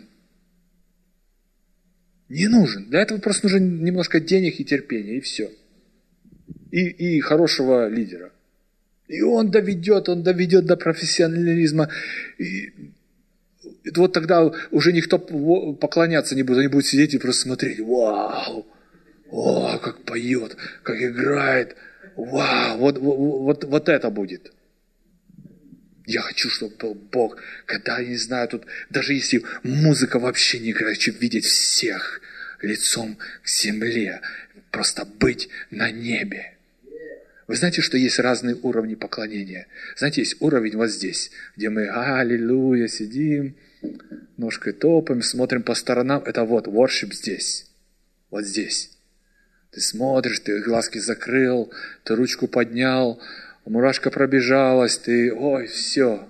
Не нужен. Для этого просто нужен немножко денег и терпения, и все. И, и хорошего лидера. И он доведет, он доведет до профессионализма. И, и вот тогда уже никто поклоняться не будет. Они будут сидеть и просто смотреть. Вау! О, как поет, как играет. Вау, вот, вот, вот это будет. Я хочу, чтобы был Бог. Когда, я не знаю, тут, даже если музыка вообще не играет, хочу видеть всех лицом к земле. Просто быть на небе. Вы знаете, что есть разные уровни поклонения? Знаете, есть уровень вот здесь, где мы аллилуйя сидим, ножкой топаем, смотрим по сторонам. Это вот, worship здесь. Вот здесь. Ты смотришь, ты глазки закрыл, ты ручку поднял, мурашка пробежалась, ты, ой, все.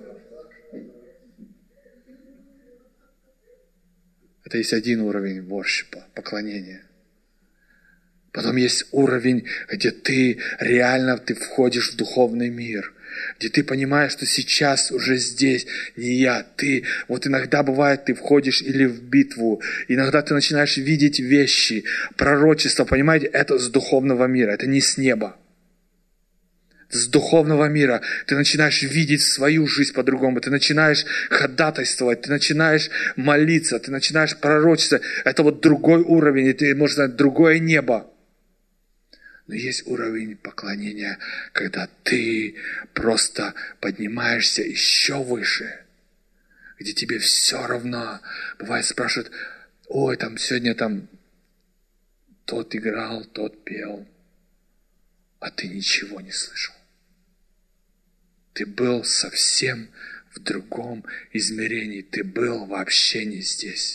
Это есть один уровень воршипа, поклонения. Потом есть уровень, где ты реально ты входишь в духовный мир, где ты понимаешь, что сейчас уже здесь не я, ты. Вот иногда бывает, ты входишь или в битву, иногда ты начинаешь видеть вещи, пророчества, понимаете, это с духовного мира, это не с неба. С духовного мира ты начинаешь видеть свою жизнь по-другому, ты начинаешь ходатайствовать, ты начинаешь молиться, ты начинаешь пророчествовать. Это вот другой уровень, и ты, можно сказать, другое небо. Но есть уровень поклонения, когда ты просто поднимаешься еще выше, где тебе все равно. Бывает, спрашивают, ой, там сегодня там тот играл, тот пел, а ты ничего не слышал. Ты был совсем в другом измерении, ты был вообще не здесь.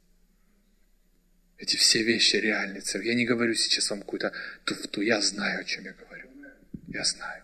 Эти все вещи реальны. Я не говорю сейчас вам какую-то туфту. Я знаю, о чем я говорю. Я знаю.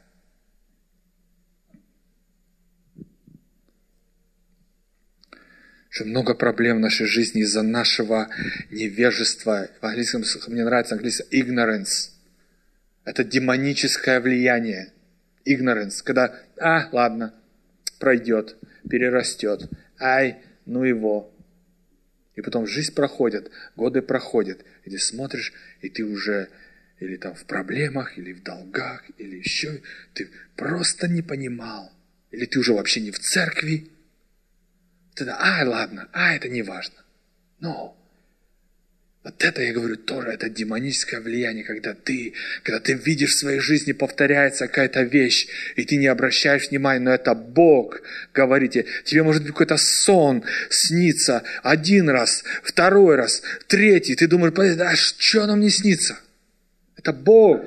Что много проблем в нашей жизни из-за нашего невежества. В английском, мне нравится английское ignorance. Это демоническое влияние. Ignorance. Когда, а, ладно, пройдет, перерастет. Ай, ну его. И потом жизнь проходит, годы проходят, и ты смотришь, и ты уже или там в проблемах, или в долгах, или еще, ты просто не понимал. Или ты уже вообще не в церкви. Тогда, ай, ладно, а, это не важно. Но вот это, я говорю, тоже это демоническое влияние, когда ты, когда ты видишь в своей жизни, повторяется какая-то вещь, и ты не обращаешь внимания, но это Бог, говорите. Тебе может быть какой-то сон снится один раз, второй раз, третий. Ты думаешь, а что нам не снится? Это Бог.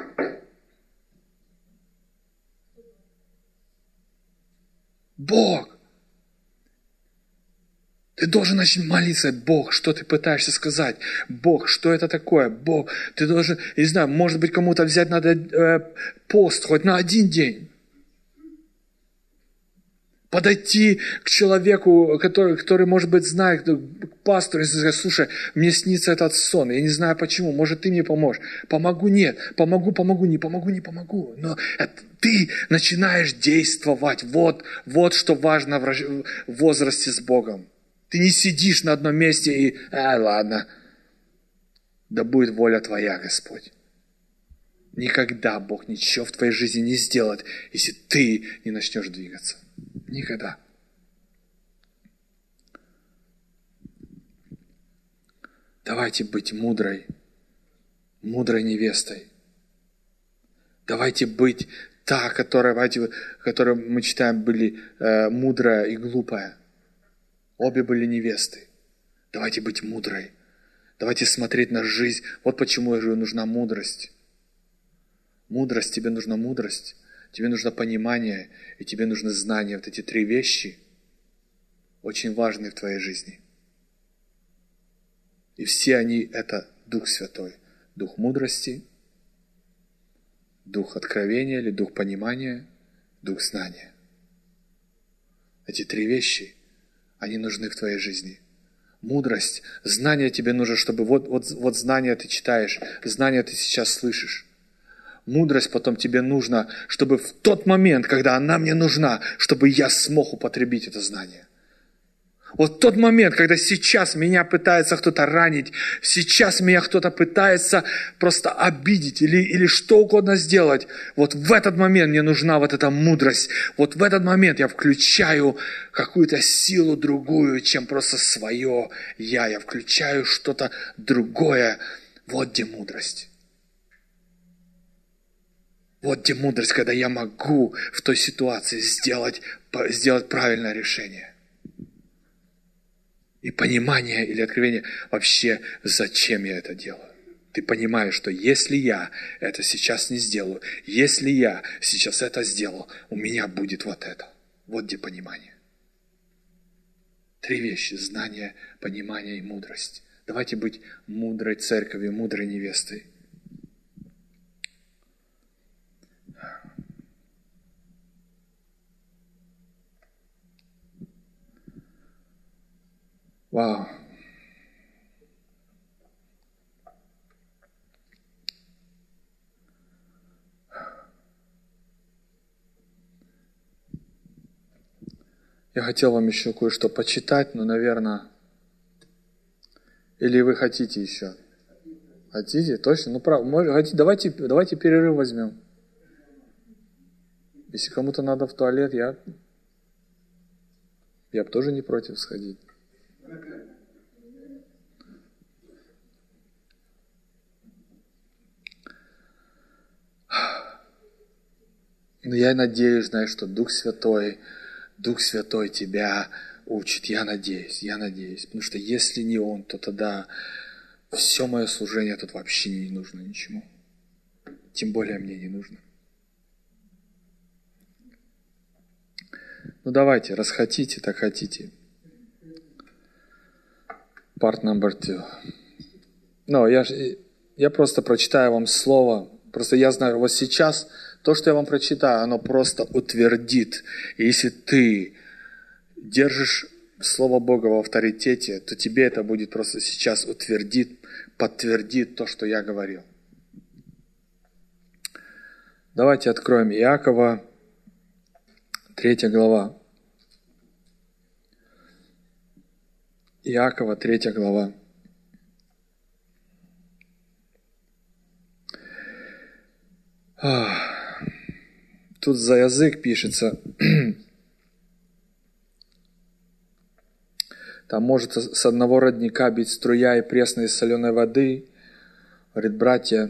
Бог. Ты должен начать молиться. Бог, что ты пытаешься сказать? Бог, что это такое? Бог, ты должен, я не знаю, может быть, кому-то взять надо э, пост хоть на один день. Подойти к человеку, который, который может быть, знает, к пастору, и сказать, слушай, мне снится этот сон, я не знаю почему, может, ты мне поможешь. Помогу, нет, помогу, помогу, не помогу, не помогу. Но это, ты начинаешь действовать. Вот, вот что важно в возрасте с Богом. Ты не сидишь на одном месте и, а, ладно, да будет воля Твоя, Господь. Никогда Бог ничего в твоей жизни не сделает, если ты не начнешь двигаться. Никогда. Давайте быть мудрой, мудрой невестой. Давайте быть та, которая, давайте, которую мы читаем, были э, мудрая и глупая. Обе были невесты. Давайте быть мудрой. Давайте смотреть на жизнь. Вот почему я говорю, нужна мудрость. Мудрость, тебе нужна мудрость. Тебе нужно понимание, и тебе нужны знания. Вот эти три вещи очень важны в твоей жизни. И все они – это Дух Святой. Дух мудрости, Дух откровения или Дух понимания, Дух знания. Эти три вещи – они нужны в твоей жизни. Мудрость, знание тебе нужно, чтобы вот, вот, вот знание ты читаешь, знание ты сейчас слышишь. Мудрость потом тебе нужна, чтобы в тот момент, когда она мне нужна, чтобы я смог употребить это знание. Вот тот момент, когда сейчас меня пытается кто-то ранить, сейчас меня кто-то пытается просто обидеть или, или что угодно сделать, вот в этот момент мне нужна вот эта мудрость. Вот в этот момент я включаю какую-то силу другую, чем просто свое я. Я включаю что-то другое. Вот где мудрость. Вот где мудрость, когда я могу в той ситуации сделать, сделать правильное решение. И понимание или откровение вообще, зачем я это делаю. Ты понимаешь, что если я это сейчас не сделаю, если я сейчас это сделал, у меня будет вот это. Вот где понимание. Три вещи. Знание, понимание и мудрость. Давайте быть мудрой церковью, мудрой невестой. Вау. Я хотел вам еще кое-что почитать, но, наверное... Или вы хотите еще? Хотите? Точно? Ну, правда. Может, хотите? Давайте, давайте перерыв возьмем. Если кому-то надо в туалет, я... Я бы тоже не против сходить. Но я надеюсь, знаешь, что Дух Святой, Дух Святой тебя учит. Я надеюсь, я надеюсь. Потому что если не Он, то тогда все мое служение тут вообще не нужно ничему. Тем более мне не нужно. Ну давайте, раз хотите, так хотите. Part number two. No, я, я просто прочитаю вам слово. Просто я знаю, вот сейчас то, что я вам прочитаю, оно просто утвердит. И если ты держишь Слово Бога в авторитете, то тебе это будет просто сейчас утвердит, подтвердит то, что я говорил. Давайте откроем Иакова, третья глава. Иакова, третья глава. Тут за язык пишется. Там может с одного родника бить струя и пресной и соленой воды. Говорит, братья,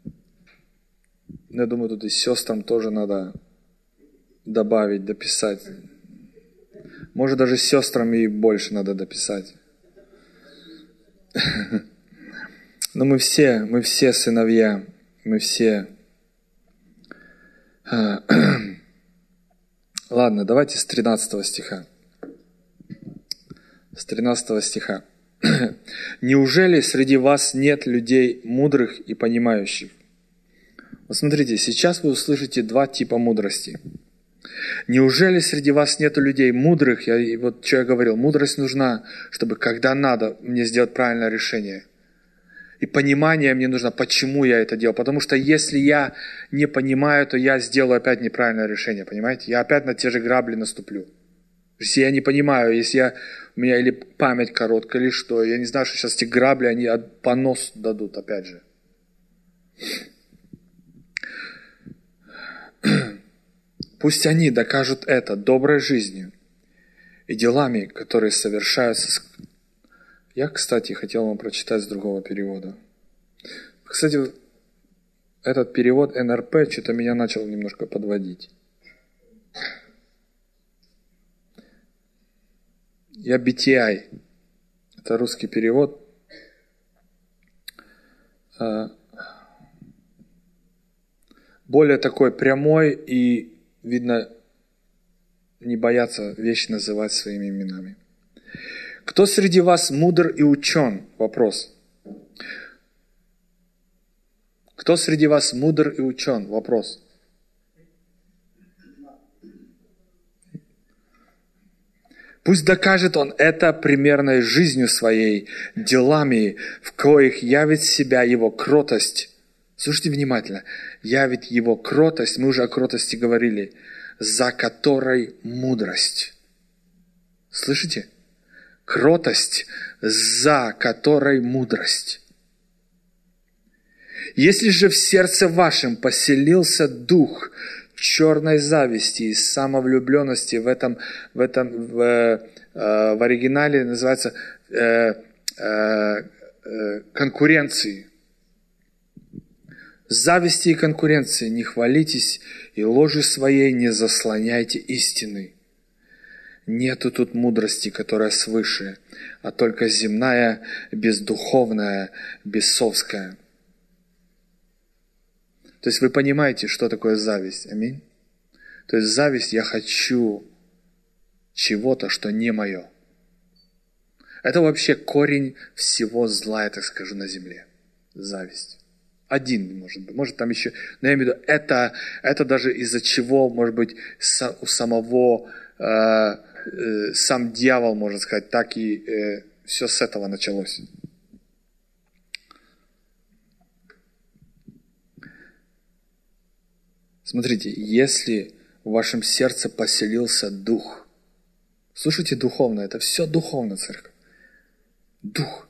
я думаю, тут и сестрам тоже надо добавить, дописать. Может, даже сестрам и больше надо дописать. Но мы все, мы все сыновья, мы все. Ладно, давайте с тринадцатого стиха. С тринадцатого стиха. «Неужели среди вас нет людей мудрых и понимающих?» Вот смотрите, сейчас вы услышите два типа мудрости. Неужели среди вас нет людей мудрых? Я, вот что я говорил, мудрость нужна, чтобы когда надо мне сделать правильное решение. И понимание мне нужно, почему я это делал. Потому что если я не понимаю, то я сделаю опять неправильное решение, понимаете? Я опять на те же грабли наступлю. Если я не понимаю, если я, у меня или память короткая, или что, я не знаю, что сейчас эти грабли, они по носу дадут, опять же. Пусть они докажут это доброй жизнью и делами, которые совершаются. С... Я, кстати, хотел вам прочитать с другого перевода. Кстати, этот перевод эн эр пэ что-то меня начал немножко подводить. Я би ти ай. Это русский перевод. Более такой прямой и, видно, не боятся вещи называть своими именами. Кто среди вас мудр и учен? Вопрос. Кто среди вас мудр и учен? Вопрос. Пусть докажет он это примерной жизнью своей, делами, в коих явит себя его кротость. Слушайте внимательно. Явит его кротость, мы уже о кротости говорили, за которой мудрость. Слышите? Кротость, за которой мудрость. Если же в сердце вашем поселился дух черной зависти и самовлюбленности, в этом, в этом в, э, в оригинале называется э, э, э, конкуренции. Зависти и конкуренции не хвалитесь, и ложи своей не заслоняйте истины. Нету тут мудрости, которая свыше, а только земная, бездуховная, бесовская. То есть вы понимаете, что такое зависть. Аминь. То есть зависть, я хочу чего-то, что не мое. Это вообще корень всего зла, я так скажу, на земле. Зависть. Один, может быть. Может, там еще... Но я имею в виду, это, это даже из-за чего, может быть, у самого... Э, э, сам дьявол, можно сказать, так и э, все с этого началось. Смотрите, если в вашем сердце поселился дух, Слушайте духовно, это все духовно, церковь. Дух.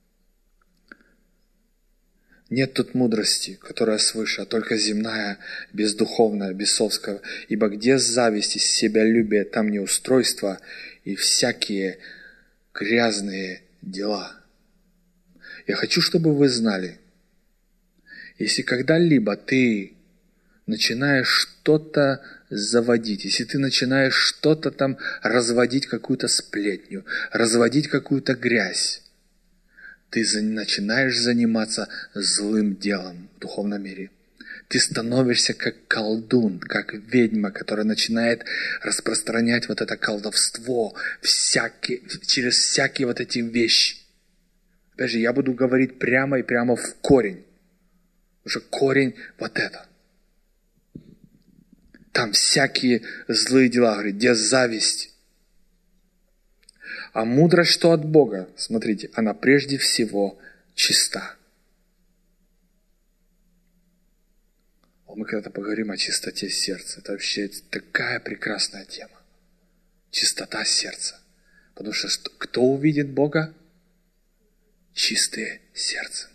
Нет тут мудрости, которая свыше, а только земная, бездуховная, бесовская. Ибо где зависть и себялюбие, там неустройство и всякие грязные дела. Я хочу, чтобы вы знали, если когда-либо ты начинаешь что-то заводить, если ты начинаешь что-то там разводить, какую-то сплетню, разводить какую-то грязь, ты начинаешь заниматься злым делом в духовном мире. Ты становишься как колдун, как ведьма, которая начинает распространять вот это колдовство всякие, через всякие вот эти вещи. Опять же, я буду говорить прямо и прямо в корень. Потому что корень вот это. Там всякие злые дела, говорит, где зависть. А мудрость, что от Бога, смотрите, она прежде всего чиста. Мы когда-то поговорим о чистоте сердца. Это вообще такая прекрасная тема. Чистота сердца. Потому что кто увидит Бога? Чистое сердце.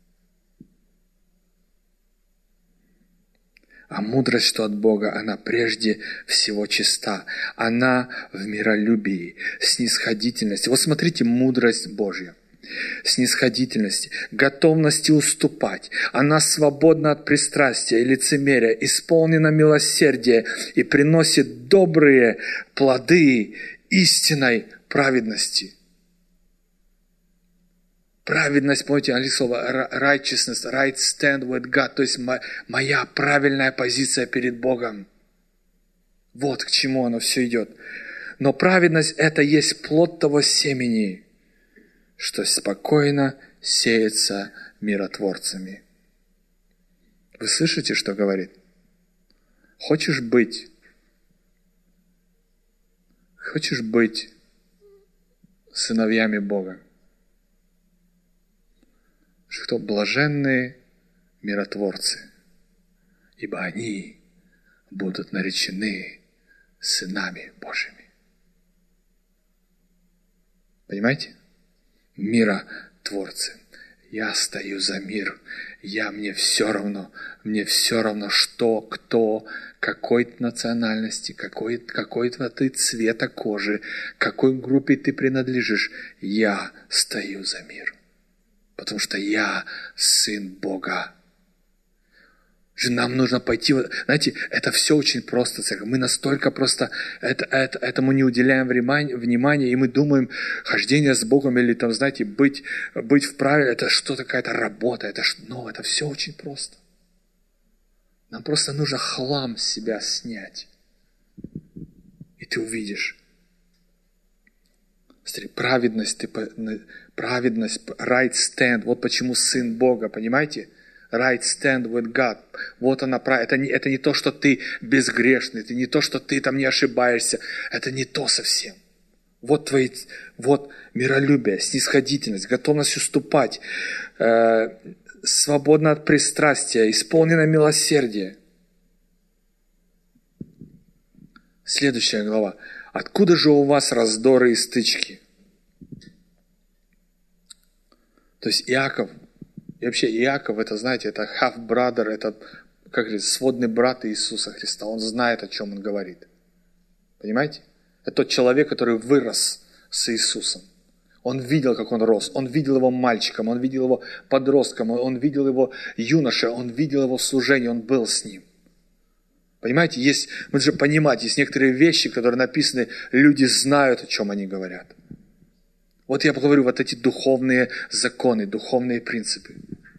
А мудрость, что от Бога, она прежде всего чиста. Она в миролюбии, снисходительности. Вот смотрите, мудрость Божья. Снисходительности, готовности уступать. Она свободна от пристрастия и лицемерия, исполнена милосердия и приносит добрые плоды истинной праведности. Праведность, помните, английское слово righteousness, right stand with God, то есть моя правильная позиция перед Богом. Вот к чему оно все идет. Но праведность – это есть плод того семени, что спокойно сеется миротворцами. Вы слышите, что говорит? Хочешь быть, хочешь быть сыновьями Бога? Что блаженные миротворцы, ибо они будут наречены сынами Божьими. Понимаете? Миротворцы. Я стою за мир. Я, мне все равно. Мне все равно, что, кто, какой национальности, какой, какой-то ты цвета кожи, какой группе ты принадлежишь. Я стою за мир. Потому что я сын Бога. Нам нужно пойти... Знаете, это все очень просто, церковь. Мы настолько просто это, это, этому не уделяем внимания, и мы думаем, хождение с Богом или там, знаете, быть, быть в праве, это что-то, какая-то работа. Это, но это все очень просто. Нам просто нужно хлам с себя снять. И ты увидишь. Смотри, праведность, ты, праведность, right stand. Вот почему сын Бога, понимаете? Right stand with God. Вот она, это не, это не то, что ты безгрешный, это не то, что ты там не ошибаешься. Это не то совсем. Вот твои, вот миролюбие, снисходительность, готовность уступать, э, свободно от пристрастия, исполнено милосердие. Следующая глава. Откуда же у вас раздоры и стычки? То есть Иаков, и вообще Иаков, это, знаете, это half-brother, это, как говорится, сводный брат Иисуса Христа. Он знает, о чем он говорит. Понимаете? Это тот человек, который вырос с Иисусом. Он видел, как он рос. Он видел его мальчиком, он видел его подростком, он видел его юношей, он видел его служение, он был с ним. Понимаете, есть, мы же понимаем, есть некоторые вещи, которые написаны, люди знают, о чем они говорят. Вот я говорю, вот эти духовные законы, духовные принципы.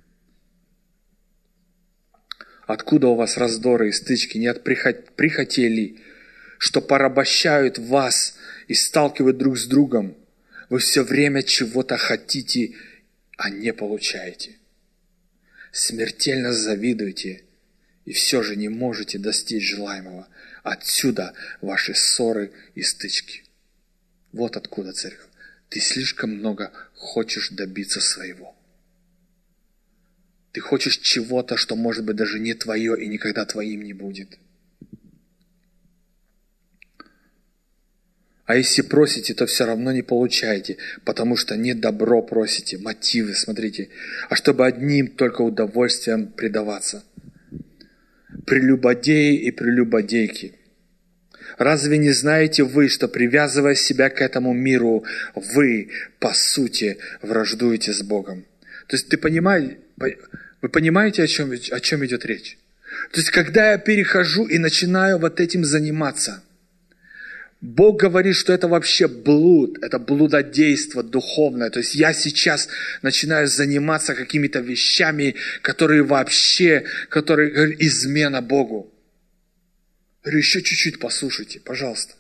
Откуда у вас раздоры и стычки? Не от прихоти ли, что порабощают вас и сталкивают друг с другом? Вы все время чего-то хотите, а не получаете. Смертельно завидуете, и все же не можете достичь желаемого. Отсюда ваши ссоры и стычки. Вот откуда, церковь. Ты слишком много хочешь добиться своего. Ты хочешь чего-то, что может быть даже не твое и никогда твоим не будет. А если просите, то все равно не получаете, потому что не добро просите, мотивы, смотрите, а чтобы одним только удовольствием предаваться. Прелюбодеи и прелюбодейки. Разве не знаете вы, что, привязывая себя к этому миру, вы, по сути, враждуете с Богом? То есть ты понимаешь, вы понимаете, о чем, о чем идет речь? То есть когда я перехожу и начинаю вот этим заниматься, Бог говорит, что это вообще блуд, это блудодейство духовное. То есть я сейчас начинаю заниматься какими-то вещами, которые вообще, которые измена Богу. Говорю, еще чуть-чуть послушайте, пожалуйста.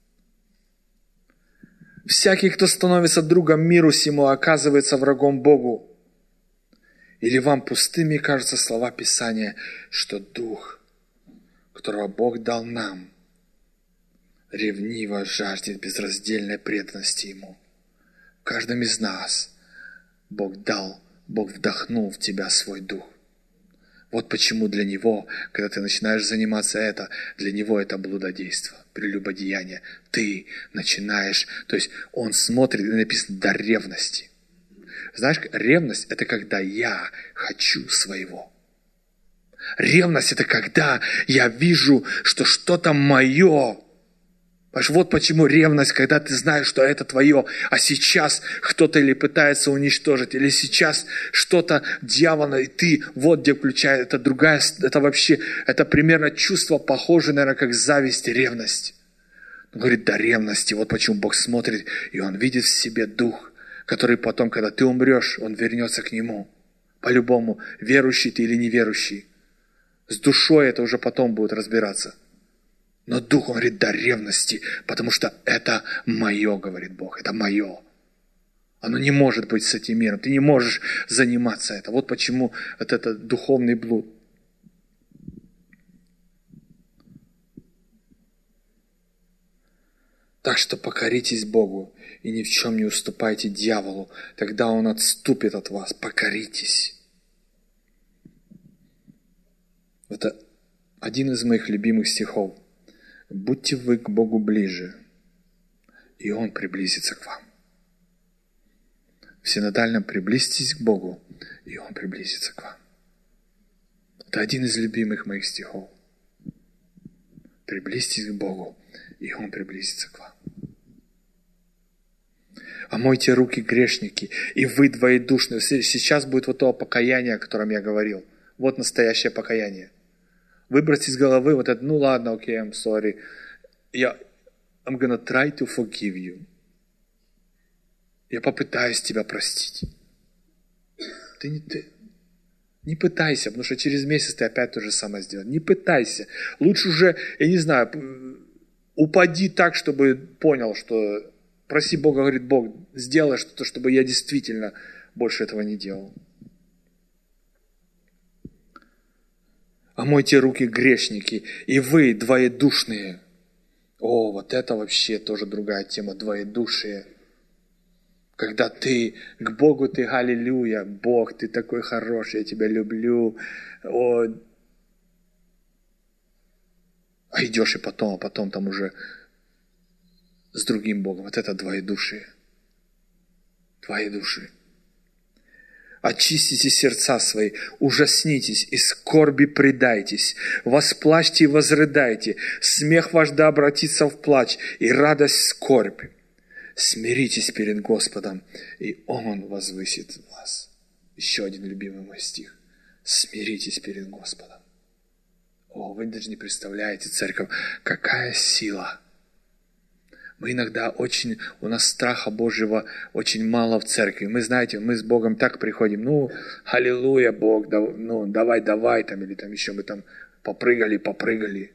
Всякий, кто становится другом миру сему, оказывается врагом Богу. Или вам пустыми кажутся слова Писания, что Дух, которого Бог дал нам, ревниво жаждет безраздельной преданности Ему. В каждом из нас Бог дал, Бог вдохнул в тебя свой Дух. Вот почему для Него, когда ты начинаешь заниматься это, для Него это блудодейство, прелюбодеяние. Ты начинаешь, то есть Он смотрит, и написано, до ревности. Знаешь, ревность – это когда я хочу своего. Ревность – это когда я вижу, что что-то мое. Вот почему ревность, когда ты знаешь, что это твое, а сейчас кто-то или пытается уничтожить, или сейчас что-то дьявола, и ты вот где включает, это другая, это вообще, это примерно чувство похожее, наверное, как зависть и ревность. Он говорит, до ревности, вот почему Бог смотрит, и Он видит в себе дух, который потом, когда ты умрешь, он вернется к Нему. По-любому, верующий ты или неверующий. С душой это уже потом будет разбираться. Но Дух, он говорит, до ревности, потому что это мое, говорит Бог, это мое. Оно не может быть с этим миром, ты не можешь заниматься этим. Вот почему вот это духовный блуд. Так что покоритесь Богу и ни в чем не уступайте дьяволу, тогда он отступит от вас. Покоритесь. Это один из моих любимых стихов. Будьте вы к Богу ближе, и Он приблизится к вам. В синодальном приблизьтесь к Богу, и Он приблизится к вам. Это один из любимых моих стихов. Приблизьтесь к Богу, и Он приблизится к вам. Омойте руки, грешники, и вы двоедушные. Сейчас будет вот то покаяние, о котором я говорил. Вот настоящее покаяние. Выбрать из головы вот это, ну ладно, окей, okay, I'm sorry. Я, I'm gonna try to forgive you. Я попытаюсь тебя простить. Ты не, ты, не пытайся, потому что через месяц ты опять то же самое сделаешь. Не пытайся. Лучше уже, я не знаю, упади так, чтобы понял, что проси Бога, говорит Бог, сделай что-то, чтобы я действительно больше этого не делал. Омойте руки, грешники, и вы, двоедушные. О, вот это вообще тоже другая тема, двоедушие. Когда ты к Богу, ты аллилуйя, Бог, ты такой хороший, я тебя люблю. О. А идешь и потом, а потом там уже с другим Богом. Вот это двоедушие. Двоедушие. Очистите сердца свои, ужаснитесь, и скорби предайтесь, восплачьте и возрыдайте, смех ваш да обратится в плач, и радость в скорбь. Смиритесь перед Господом, и Он возвысит вас. Еще один любимый мой стих. Смиритесь перед Господом. О, вы даже не представляете, церковь, какая сила. Мы иногда очень, у нас страха Божьего очень мало в церкви. Мы, знаете, мы с Богом так приходим, ну, аллилуйя, Бог, да, ну, давай, давай, там, или там еще мы там попрыгали, попрыгали.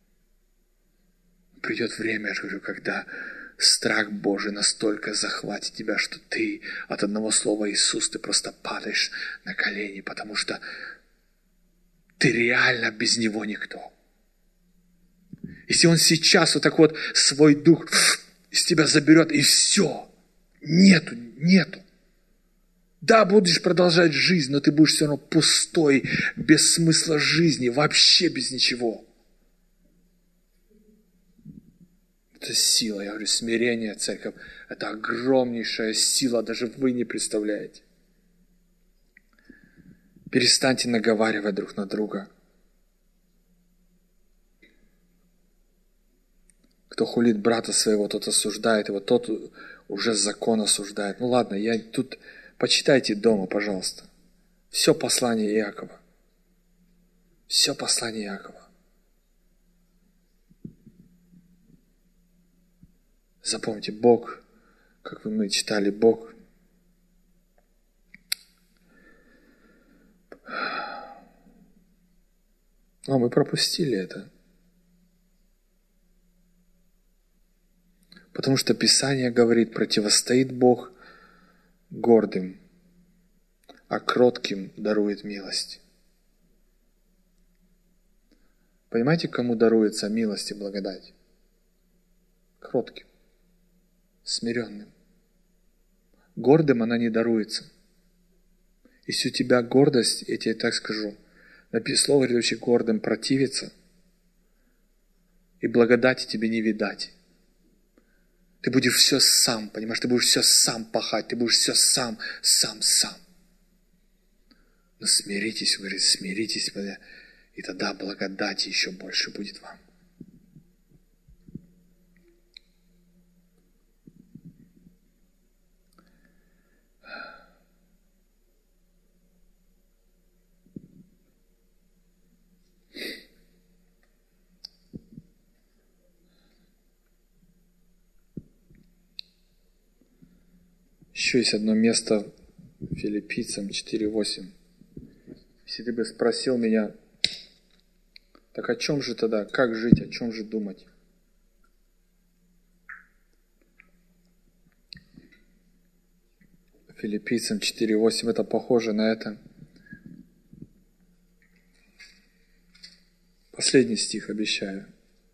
Придет время, я же говорю, когда страх Божий настолько захватит тебя, что ты от одного слова Иисус, ты просто падаешь на колени, потому что ты реально без Него никто. Если Он сейчас вот так вот свой дух из тебя заберет, и все, нету, нету. Да, будешь продолжать жизнь, но ты будешь все равно пустой, без смысла жизни, вообще без ничего. это сила. Я говорю, смирение, церковь, это огромнейшая сила, даже вы не представляете. Перестаньте наговаривать друг на друга. Кто хулит брата своего, тот осуждает его, тот уже закон осуждает. Ну ладно, я тут... Почитайте дома, пожалуйста. Все послание Иакова. Все послание Иакова. Запомните, Бог, как мы читали, Бог А, мы пропустили это. Потому что Писание говорит, противостоит Бог гордым, а кротким дарует милость. Понимаете, кому даруется милость и благодать? Кротким, смиренным. Гордым она не даруется. Если у тебя гордость, я тебе так скажу, написано, слово говорит, очень гордым противиться, и благодати тебе не видать. Ты будешь все сам, понимаешь, ты будешь все сам пахать, ты будешь все сам, сам, сам. Но смиритесь, говорит, смиритесь, и тогда благодати еще больше будет вам. Еще есть одно место Филиппийцам четыре восемь. Если ты бы спросил меня, так о чем же тогда, как жить, о чем же думать? Филиппийцам четыре восемь, это похоже на это. Последний стих обещаю.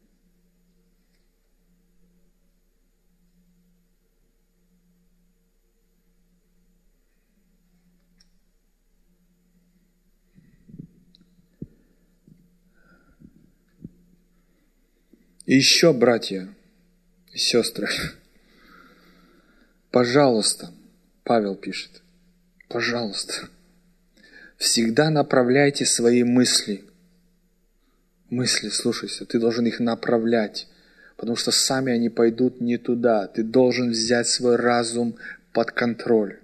И еще, братья и сестры, пожалуйста, Павел пишет, пожалуйста, всегда направляйте свои мысли. Мысли, слушайся, ты должен их направлять, потому что сами они пойдут не туда. Ты должен взять свой разум под контроль.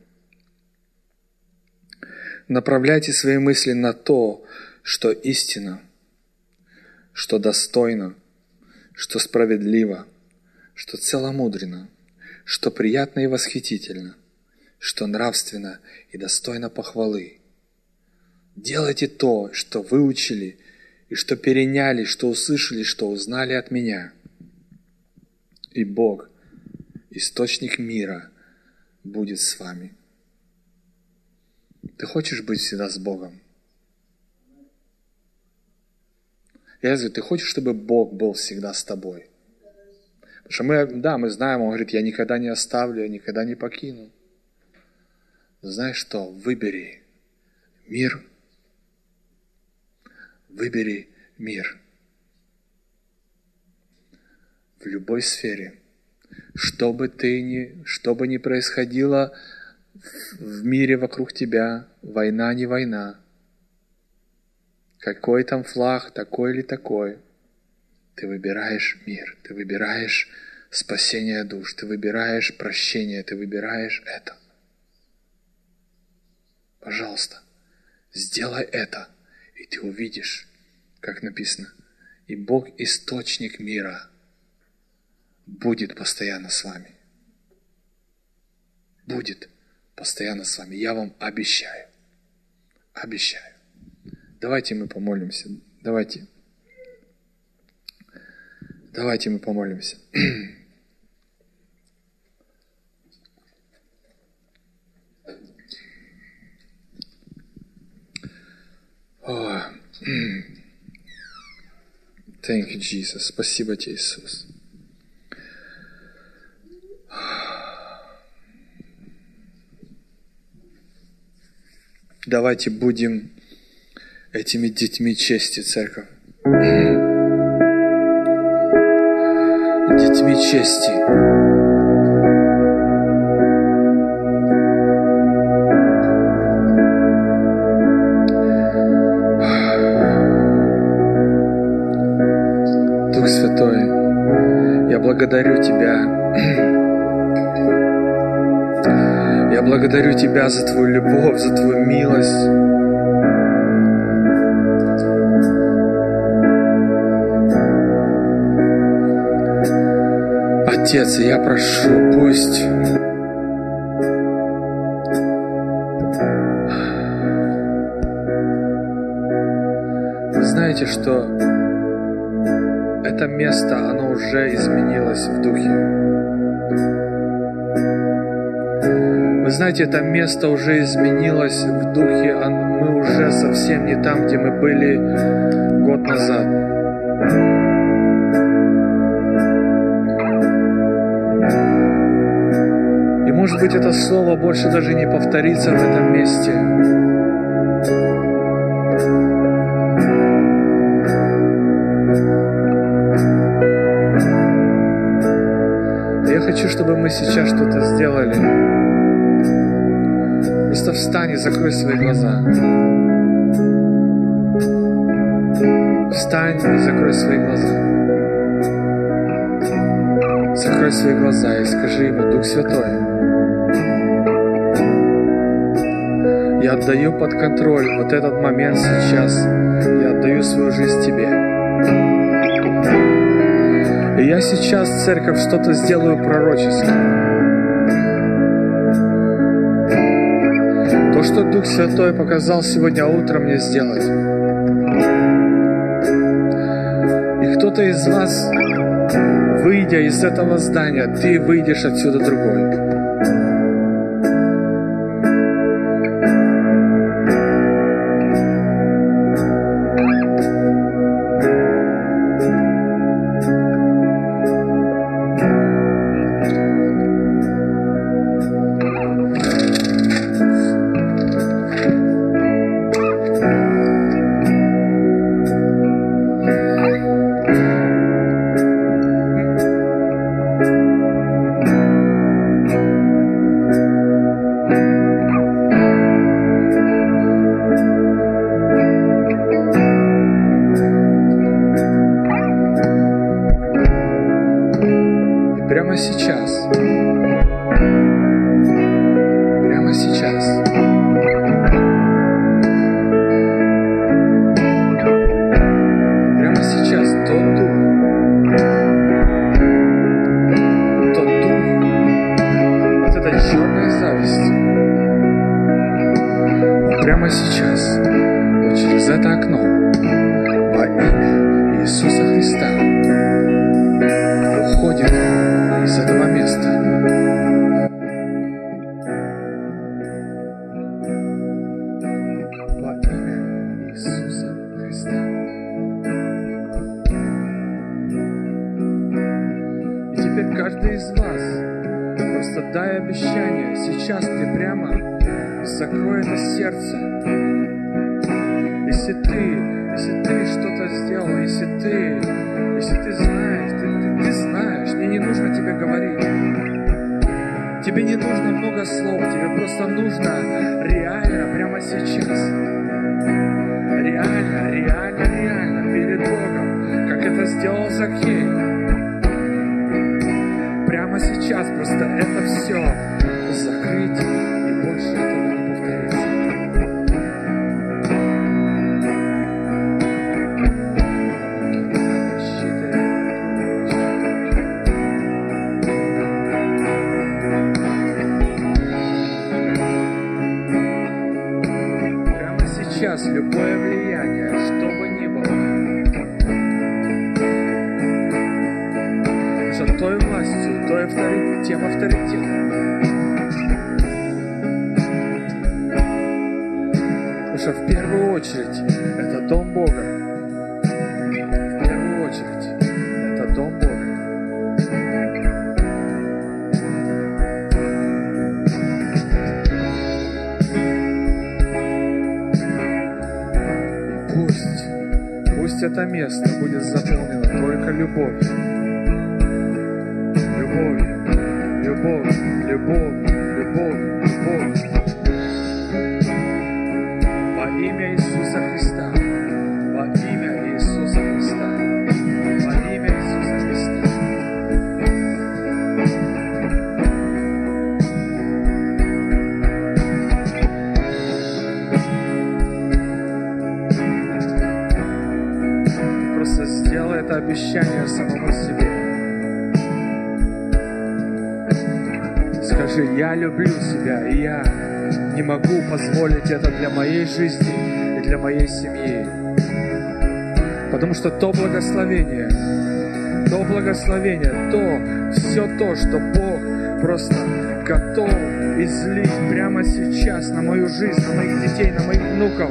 Направляйте свои мысли на то, что истинно, что достойно, что справедливо, что целомудренно, что приятно и восхитительно, что нравственно и достойно похвалы. Делайте то, что выучили, и что переняли, что услышали, что узнали от меня. И Бог, источник мира, будет с вами. Ты хочешь быть всегда с Богом? Я говорю, ты хочешь, чтобы Бог был всегда с тобой? Потому что мы, да, мы знаем, Он говорит, я никогда не оставлю, я никогда не покину. Но знаешь что? Выбери мир. Выбери мир. В любой сфере. Что бы ты ни, что бы ни происходило в мире вокруг тебя, война не война. Какой там флаг, такой или такой. Ты выбираешь мир, ты выбираешь спасение душ, ты выбираешь прощение, ты выбираешь это. Пожалуйста, сделай это, и ты увидишь, как написано, и Бог, источник мира, будет постоянно с вами. Будет постоянно с вами. Я вам обещаю. Обещаю. Давайте мы помолимся. Давайте. Давайте мы помолимся. Oh. Thank you, Jesus. Спасибо тебе, Иисус. Давайте будем этими детьми чести, церковь. Детьми и чести. Дух Святой, я благодарю Тебя. Я благодарю Тебя за Твою любовь, за Твою милость. Отец, я прошу, пусть вы знаете, что это место, оно уже изменилось в духе. Вы знаете, это место уже изменилось в духе, мы уже совсем не там, где мы были год назад. И может быть, это слово больше даже не повторится в этом месте. Я хочу, чтобы мы сейчас что-то сделали. Просто встань и закрой свои глаза. Встань и закрой свои глаза. Закрой свои глаза и скажи ему: Дух Святой, я отдаю под контроль вот этот момент сейчас. Я отдаю свою жизнь Тебе. И я сейчас, церковь, что-то сделаю пророчески. То, что Дух Святой показал сегодня утром мне сделать. И кто-то из вас, выйдя из этого здания, ты выйдешь отсюда другой. Прямо сейчас, прямо сейчас, прямо сейчас тот дух, тот дух, вот эта черная зависть, прямо сейчас, вот через это окно, во имя Иисуса Христа, уходит из этого места. Во имя Иисуса Христа. И теперь каждый из вас просто дай обещание. Сейчас ты прямо закрой это сердце. Если ты, если ты что-то сделал, если ты, если ты знаешь, ты, ты, ты знаешь, мне не нужно тебе говорить. Тебе не нужно много слов, тебе просто нужно реально прямо сейчас. Реально, реально, реально перед Богом, как это сделал Закхей. Прямо сейчас просто это все закрыть, и больше этого не повторится. Сейчас любое влияние, что бы ни было, за той властью, той авторитетом, тем авторитетом. Потому что в первую очередь это дом Бога. В первую очередь это дом Бога. Пусть это место будет заполнено только любовью. это обещание самому себе. Скажи: я люблю себя, и я не могу позволить это для моей жизни и для моей семьи. Потому что то благословение, то благословение, то, все то, что Бог просто готов излить прямо сейчас на мою жизнь, на моих детей, на моих внуков.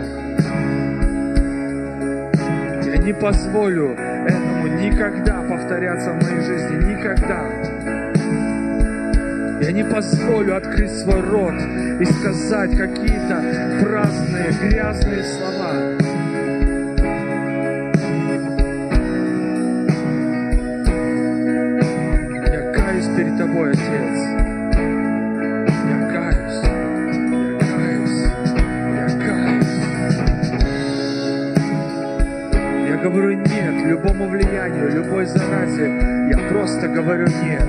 Я не позволю этому никогда повторяться в моей жизни, никогда. Я не позволю открыть свой рот и сказать какие-то праздные, грязные слова. Я каюсь перед Тобой, Отец. Я каюсь, я каюсь, я каюсь. Я говорю нет любому влиянию, любой заразе. Я просто говорю нет.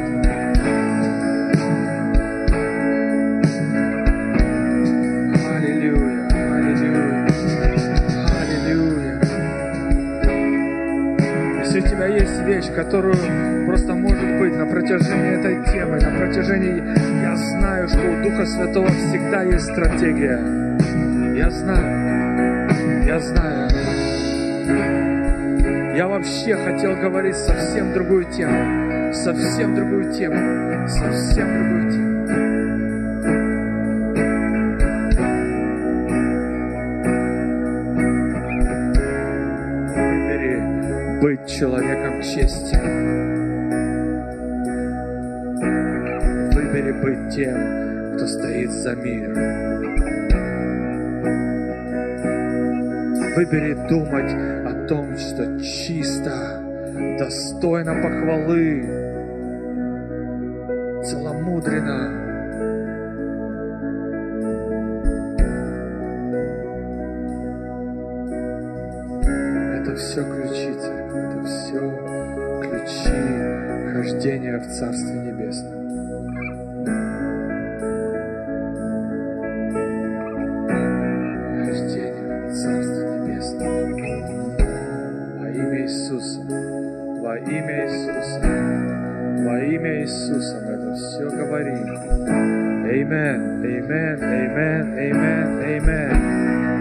Есть вещь, которую просто, может быть, на протяжении этой темы, на протяжении, я знаю, что у Духа Святого всегда есть стратегия. Я знаю, я знаю. Я вообще хотел говорить совсем другую тему, совсем другую тему, совсем другую тему. Быть человеком чести. Выбери быть тем, кто стоит за мир. Выбери думать о том, что чисто, достойно похвалы, целомудренно. Это все ключи, церковь, это все ключи хождения в Царстве Небесном. Хождение в Царстве Небесном. Во имя Иисуса, во имя Иисуса, во имя Иисуса мы это все говорим. Amen, amen, amen, amen, amen.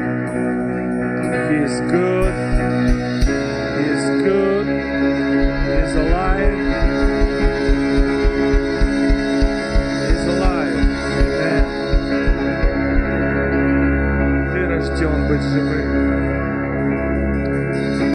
He is good. He is good. He is alive. He is alive. Amen. Ты рожден быть живым.